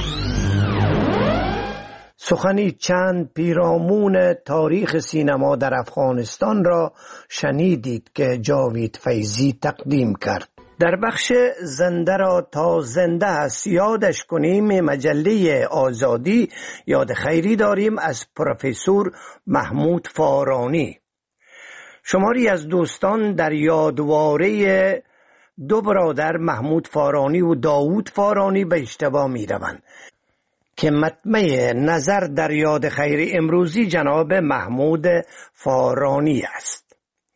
سخنی چند پیرامون تاریخ سینما در افغانستان را شنیدید که جاوید فیضی تقدیم کرد. در بخش زنده را تا زنده است یادش کنیم مجله آزادی یاد خیری داریم از پروفسور محمود فارانی. شماری از دوستان در یادواره دو برادر محمود فارانی و داوود فارانی به اشتباه می روند که مطمع نظر در یاد خیر امروزی جناب محمود فارانی است.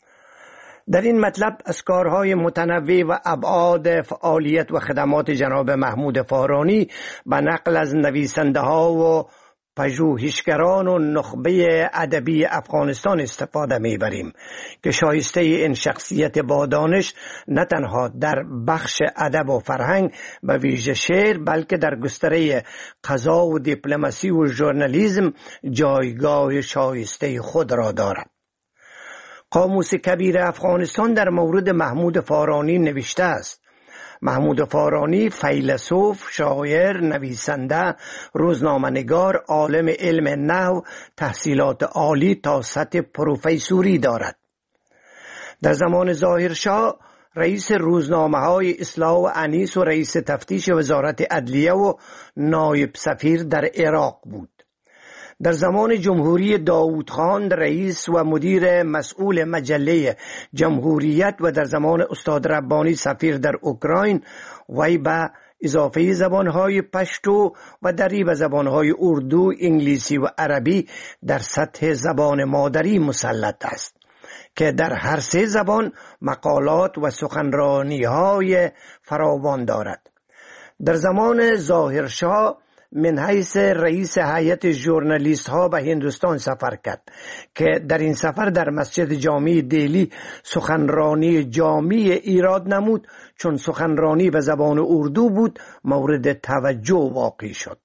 در این مطلب از کارهای متنوع و ابعاد فعالیت و خدمات جناب محمود فارانی به نقل از نویسنده ها و پژوهشگران و نخبه ادبی افغانستان استفاده میبریم که شایسته این شخصیت با دانش نه تنها در بخش ادب و فرهنگ به ویژه شعر، بلکه در گستره قضا و دیپلماسی و ژورنالیسم جایگاه شایسته خود را دارد. قاموس کبیر افغانستان در مورد محمود فارانی نوشته است: محمود فارانی فیلسوف، شاعر، نویسنده، روزنامه‌نگار، عالم علم نحو، تحصیلات عالی تا سطح پروفسوری دارد. در زمان ظاهرشاه رئیس روزنامه‌های اصلاح و انیس و رئیس تفتیش وزارت عدلیه و نایب سفیر در عراق بود. در زمان جمهوری داوود خان رئیس و مدیر مسئول مجله جمهوریت و در زمان استاد ربانی سفیر در اوکراین، وی به اضافه زبانهای پشتو و دریب زبانهای اردو، انگلیسی و عربی در سطح زبان مادری مسلط است که در هر سه زبان مقالات و سخنرانی‌های فراوان دارد. در زمان ظاهرشاه من حیث رئیس هیئت ژورنالیست ها به هندوستان سفر کرد که در این سفر در مسجد جامع دهلی سخنرانی جامع ایراد نمود، چون سخنرانی به زبان اردو بود مورد توجه واقع شد.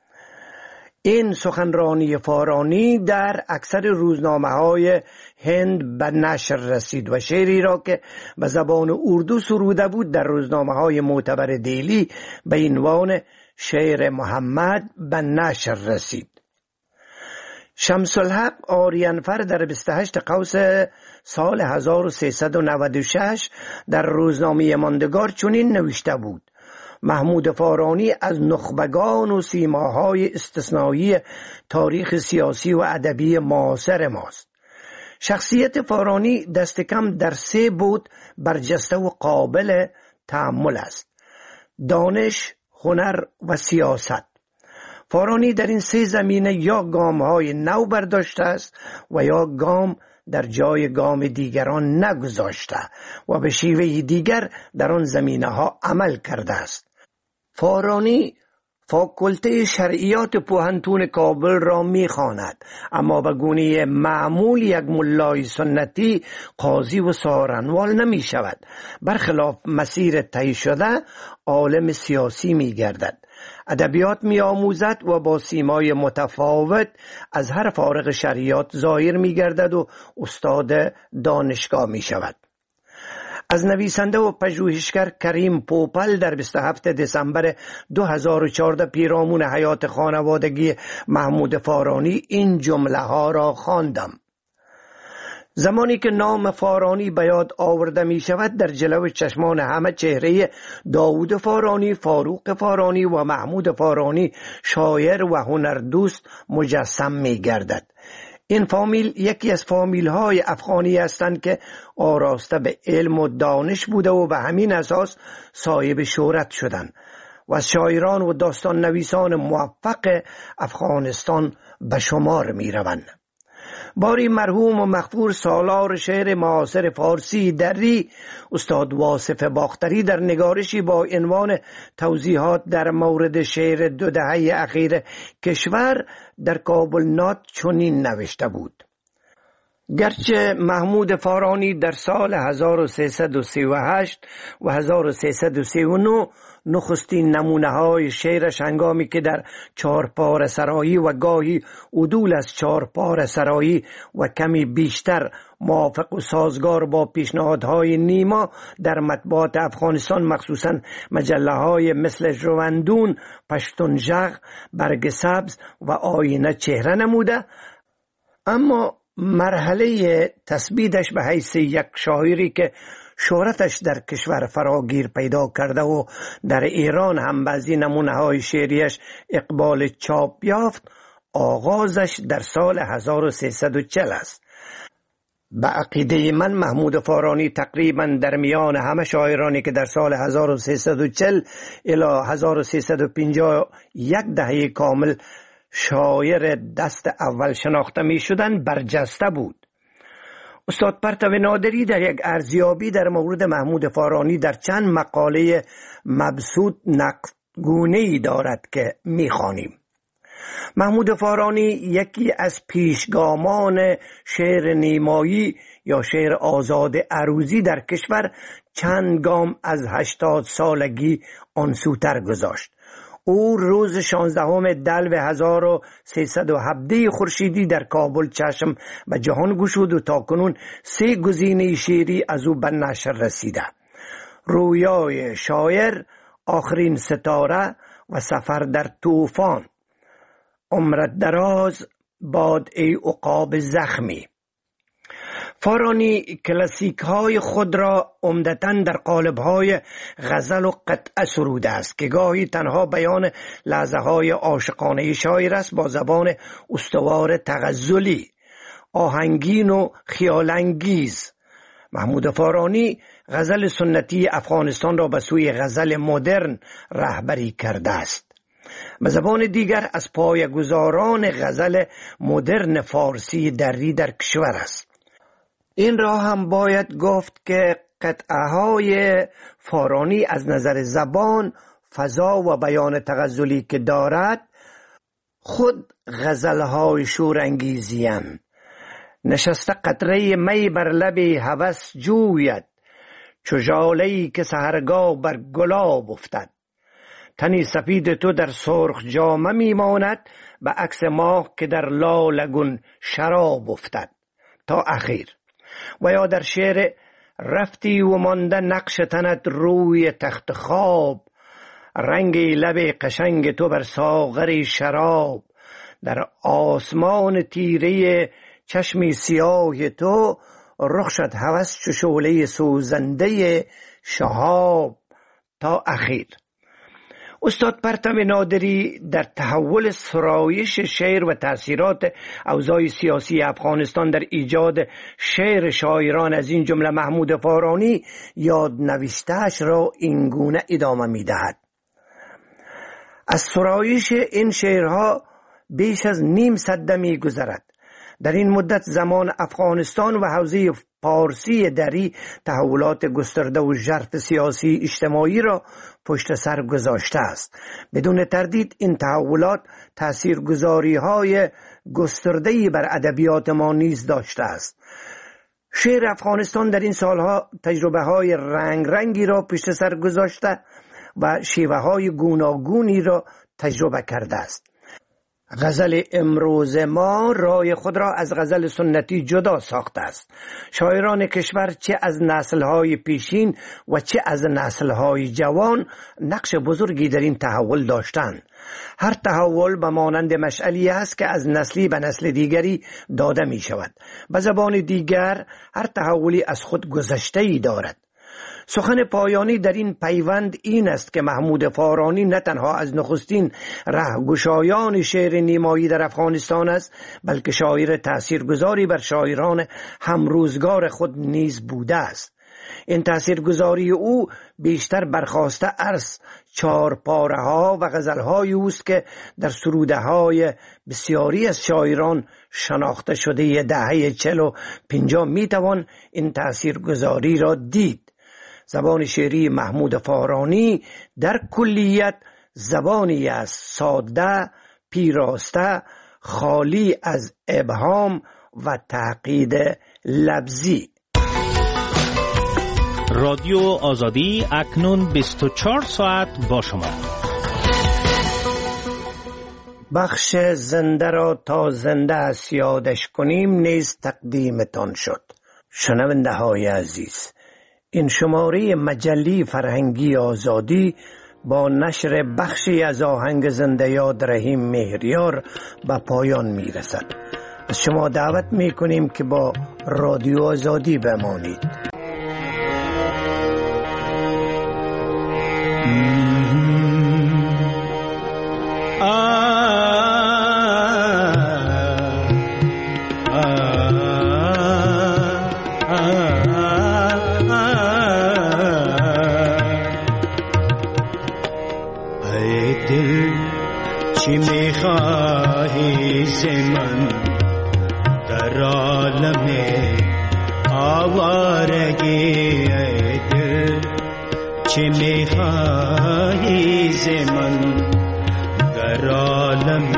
این سخنرانی فارانی در اکثر روزنامه‌های هند به نشر رسید و شعری را که به زبان اردو سروده بود در روزنامه‌های معتبر دهلی به عنوان شعر محمد به نشر رسید. شمس الحق آریانفر در 28 قوس سال 1396 در روزنامه ماندگار چنین نوشته بود: محمود فارانی از نخبگان و سیماهای استثنایی تاریخ سیاسی و ادبی معاصر ماست. شخصیت فارانی دست کم در 3 بود برجسته و قابل تأمل است: دانش، هنر و سیاست. فارانی در این 3 زمینه یا گام‌های نو برداشته است و یا گام در جای گام دیگران نگذاشته و به شیوه دیگر در آن زمینه ها عمل کرده است. فارانی فاکولته شرعیات پوهنتون کابل را می‌خواند، اما به گونه معمول یک ملای سنتی قاضی و سارنوال نمی شود. برخلاف مسیر طی شده عالم سیاسی می گردد، ادبیات می آموزد و با سیمای متفاوت از هر فارغ شرعیات ظاهر می گردد و استاد دانشگاه می شود. از نویسنده و پژوهشگر کریم پوپل در 27 دسامبر 2014 پیرامون حیات خانوادگی محمود فارانی این جمله ها را خواندم: زمانی که نام فارانی به یاد آورده می شود در جلو چشمان همه چهره داوود فارانی، فاروق فارانی و محمود فارانی شاعر و هنردوست مجسم می گردد. این فامیل یکی از فامیل های افغانی هستند که آراسته به علم و دانش بوده و به همین اساس صاحب شهرت شدند و از شاعران و داستان نویسان موفق افغانستان به شمار می روند. باری مرحوم و مغفور سالار شعر معاصر فارسی دری استاد واصف باختری در نگارشی با عنوان توضیحات در مورد شعر 2 دهه اخیر کشور در کابل نات چنین نوشته بود: گرچه محمود فارانی در سال 1338 و 1339 نخستین نمونه های شعرش هنگامی که در 4 پاره سرایی و گاهی عدول از 4 پاره سرایی و کمی بیشتر موافق و سازگار با پیشنهادهای نیما در مطبوعات افغانستان مخصوصا مجله های مثل ژوندون، پشتونژغ، برگ سبز و آینه چهره نموده، اما مرحله تثبیتش به حیث یک شاعری که شهرتش در کشور فراگیر پیدا کرده و در ایران هم بعضی نمونه های شعریش اقبال چاپ یافت، آغازش در سال 1340 است. به عقیده من محمود فارانی تقریبا در میان همه شاعرانی که در سال 1340 الی 1350 یک دهه کامل شاعر دست اول شناخته می شدن برجسته بود. استاد پرتو نادری در یک ارزیابی در مورد محمود فارانی در چند مقاله مبسوط نقدگونه‌ای دارد که می‌خوانیم: محمود فارانی یکی از پیشگامان شعر نیمایی یا شعر آزاد عروضی در کشور چند گام از 80 سالگی آن سوتر گذاشت. او روز 16 دلو 1317 خورشیدی در کابل چشم به جهان گشود و تاکنون 3 گزینه شعری از او به نشر رسیده: رویای شاعر، آخرین ستاره و سفر در طوفان. عمرت دراز باد ای عقاب زخمی. فارانی کلاسیک های خود را عمدتاً در قالب های غزل و قطعه سروده است که گاهی تنها بیان لحظه های عاشقانه شاعر است با زبان استوار تغزلی، آهنگین و خیالانگیز. محمود فارانی غزل سنتی افغانستان را به سوی غزل مدرن رهبری کرده است. به زبان دیگر از پایه‌گذاران غزل مدرن فارسی دری در کشور است. این را هم باید گفت که قطعه‌های فارانی از نظر زبان، فضا و بیان تغزلی که دارد خود غزل‌های شورانگیزی‌اند. نشسته قطره می بر لب هوس جوید، چو ژاله‌ای که سحرگاه بر گلاب افتد. تنی سفید تو در سرخ جامه میماند، به عکس ماه که در لالگون شراب افتد. تا اخیر. و یا در شعر رفتی و مانده نقش تنت روی تخت خواب، رنگ لب قشنگ تو بر ساغر شراب، در آسمان تیره چشمی سیاه تو، رخ شد هوس چو شعله سوزنده شهاب. تا اخیر. استاد پرتو نادری در تحول سرایش شعر و تأثیرات اوضاع سیاسی افغانستان در ایجاد شعر شاعران از این جمله محمود فارانی یاد نوشته‌اش را اینگونه ادامه می‌دهد: از سرایش این شعرها بیش از نیم سده می‌گذرد. در این مدت زمان افغانستان و حوزه پارسی دری تحولات گسترده و ژرف سیاسی اجتماعی را پشت سر گذاشته است. بدون تردید این تحولات تاثیرگذاری‌های گسترده‌ای بر ادبیات ما نیز داشته است. شعر افغانستان در این سالها تجربه‌های رنگی را پشت سر گذاشته و شیوه‌های گوناگونی را تجربه کرده است. غزل امروز ما رای خود را از غزل سنتی جدا ساخته است. شاعران کشور چه از نسل‌های پیشین و چه از نسل‌های جوان نقش بزرگی در این تحول داشتند. هر تحول به مانند مشعلی است که از نسلی به نسل دیگری داده می شود. به زبان دیگر هر تحولی از خود گذشته‌ای دارد. سخن پایانی در این پیوند این است که محمود فارانی نه تنها از نخستین رهگشایان شعر نیمایی در افغانستان است، بلکه شاعر تاثیرگذاری بر شاعران همروزگار خود نیز بوده است. این تاثیرگذاری او بیشتر برخواسته از چارپاره‌ها و غزل‌های اوست که در سروده‌های بسیاری از شاعران شناخته شده دهه 40 و 50 میتوان این تاثیرگذاری را دید. زبان شعری محمود فارانی در کلیت زبانی است ساده، پیراسته، خالی از ابهام و تعقید لفظی. رادیو آزادی اکنون 24 ساعت با شما. بخش زنده را تا زنده است یادش کنیم نیز تقدیمتان شد. شنونده های عزیز، این شماره مجله فرهنگی آزادی با نشر بخشی از آهنگ زنده یاد رحیم مهریار به پایان می رسد. از شما دعوت می کنیم که با رادیو آزادی بمانید. چی میخواهی ز من در عالم آوارگی؟ ای دل چی میخواهی ز من در عالم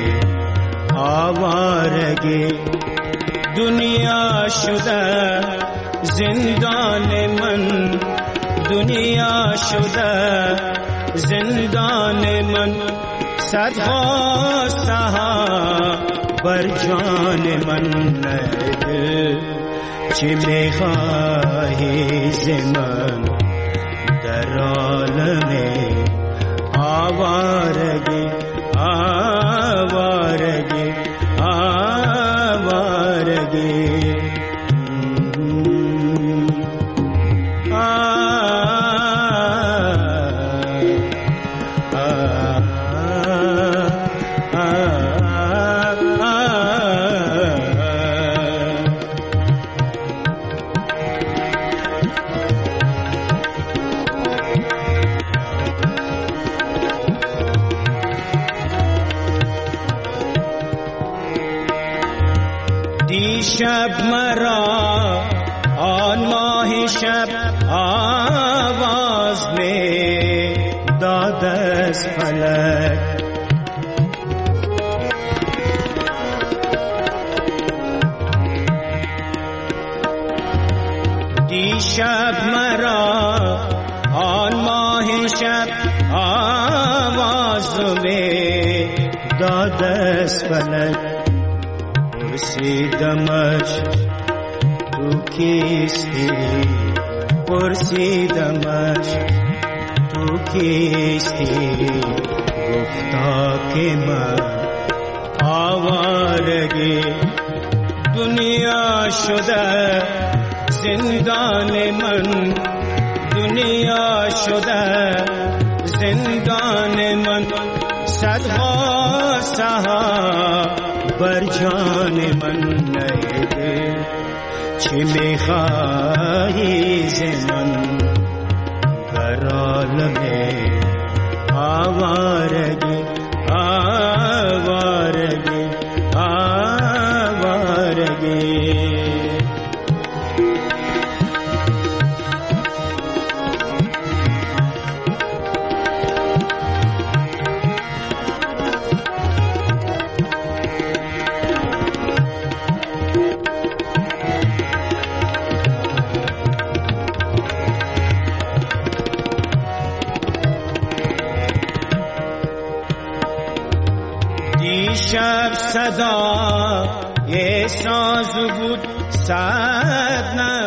آوارگی؟ دنیا شده زندان من، دنیا شده زندان من، صد خواسته ها بر جان من. چی میخواهی ز من در عالم آوارگی؟ آوارگی آوارگی شب مرا آن ماه شب آواز می داد از فلک، دیشب مرا آن ماه شب آواز می داد از فلک. پرسیدمش تو کیستی، پرسیدمش تو کیستی، گفتا که من آوارگی. دنیا شده زندان من، دنیا شده زندان من، صدها سها بر جان من. نیده چی میخواهی ز من در عالم آوارگی؟ آوارگی آوارگی امشب صدا یه ساز بود صد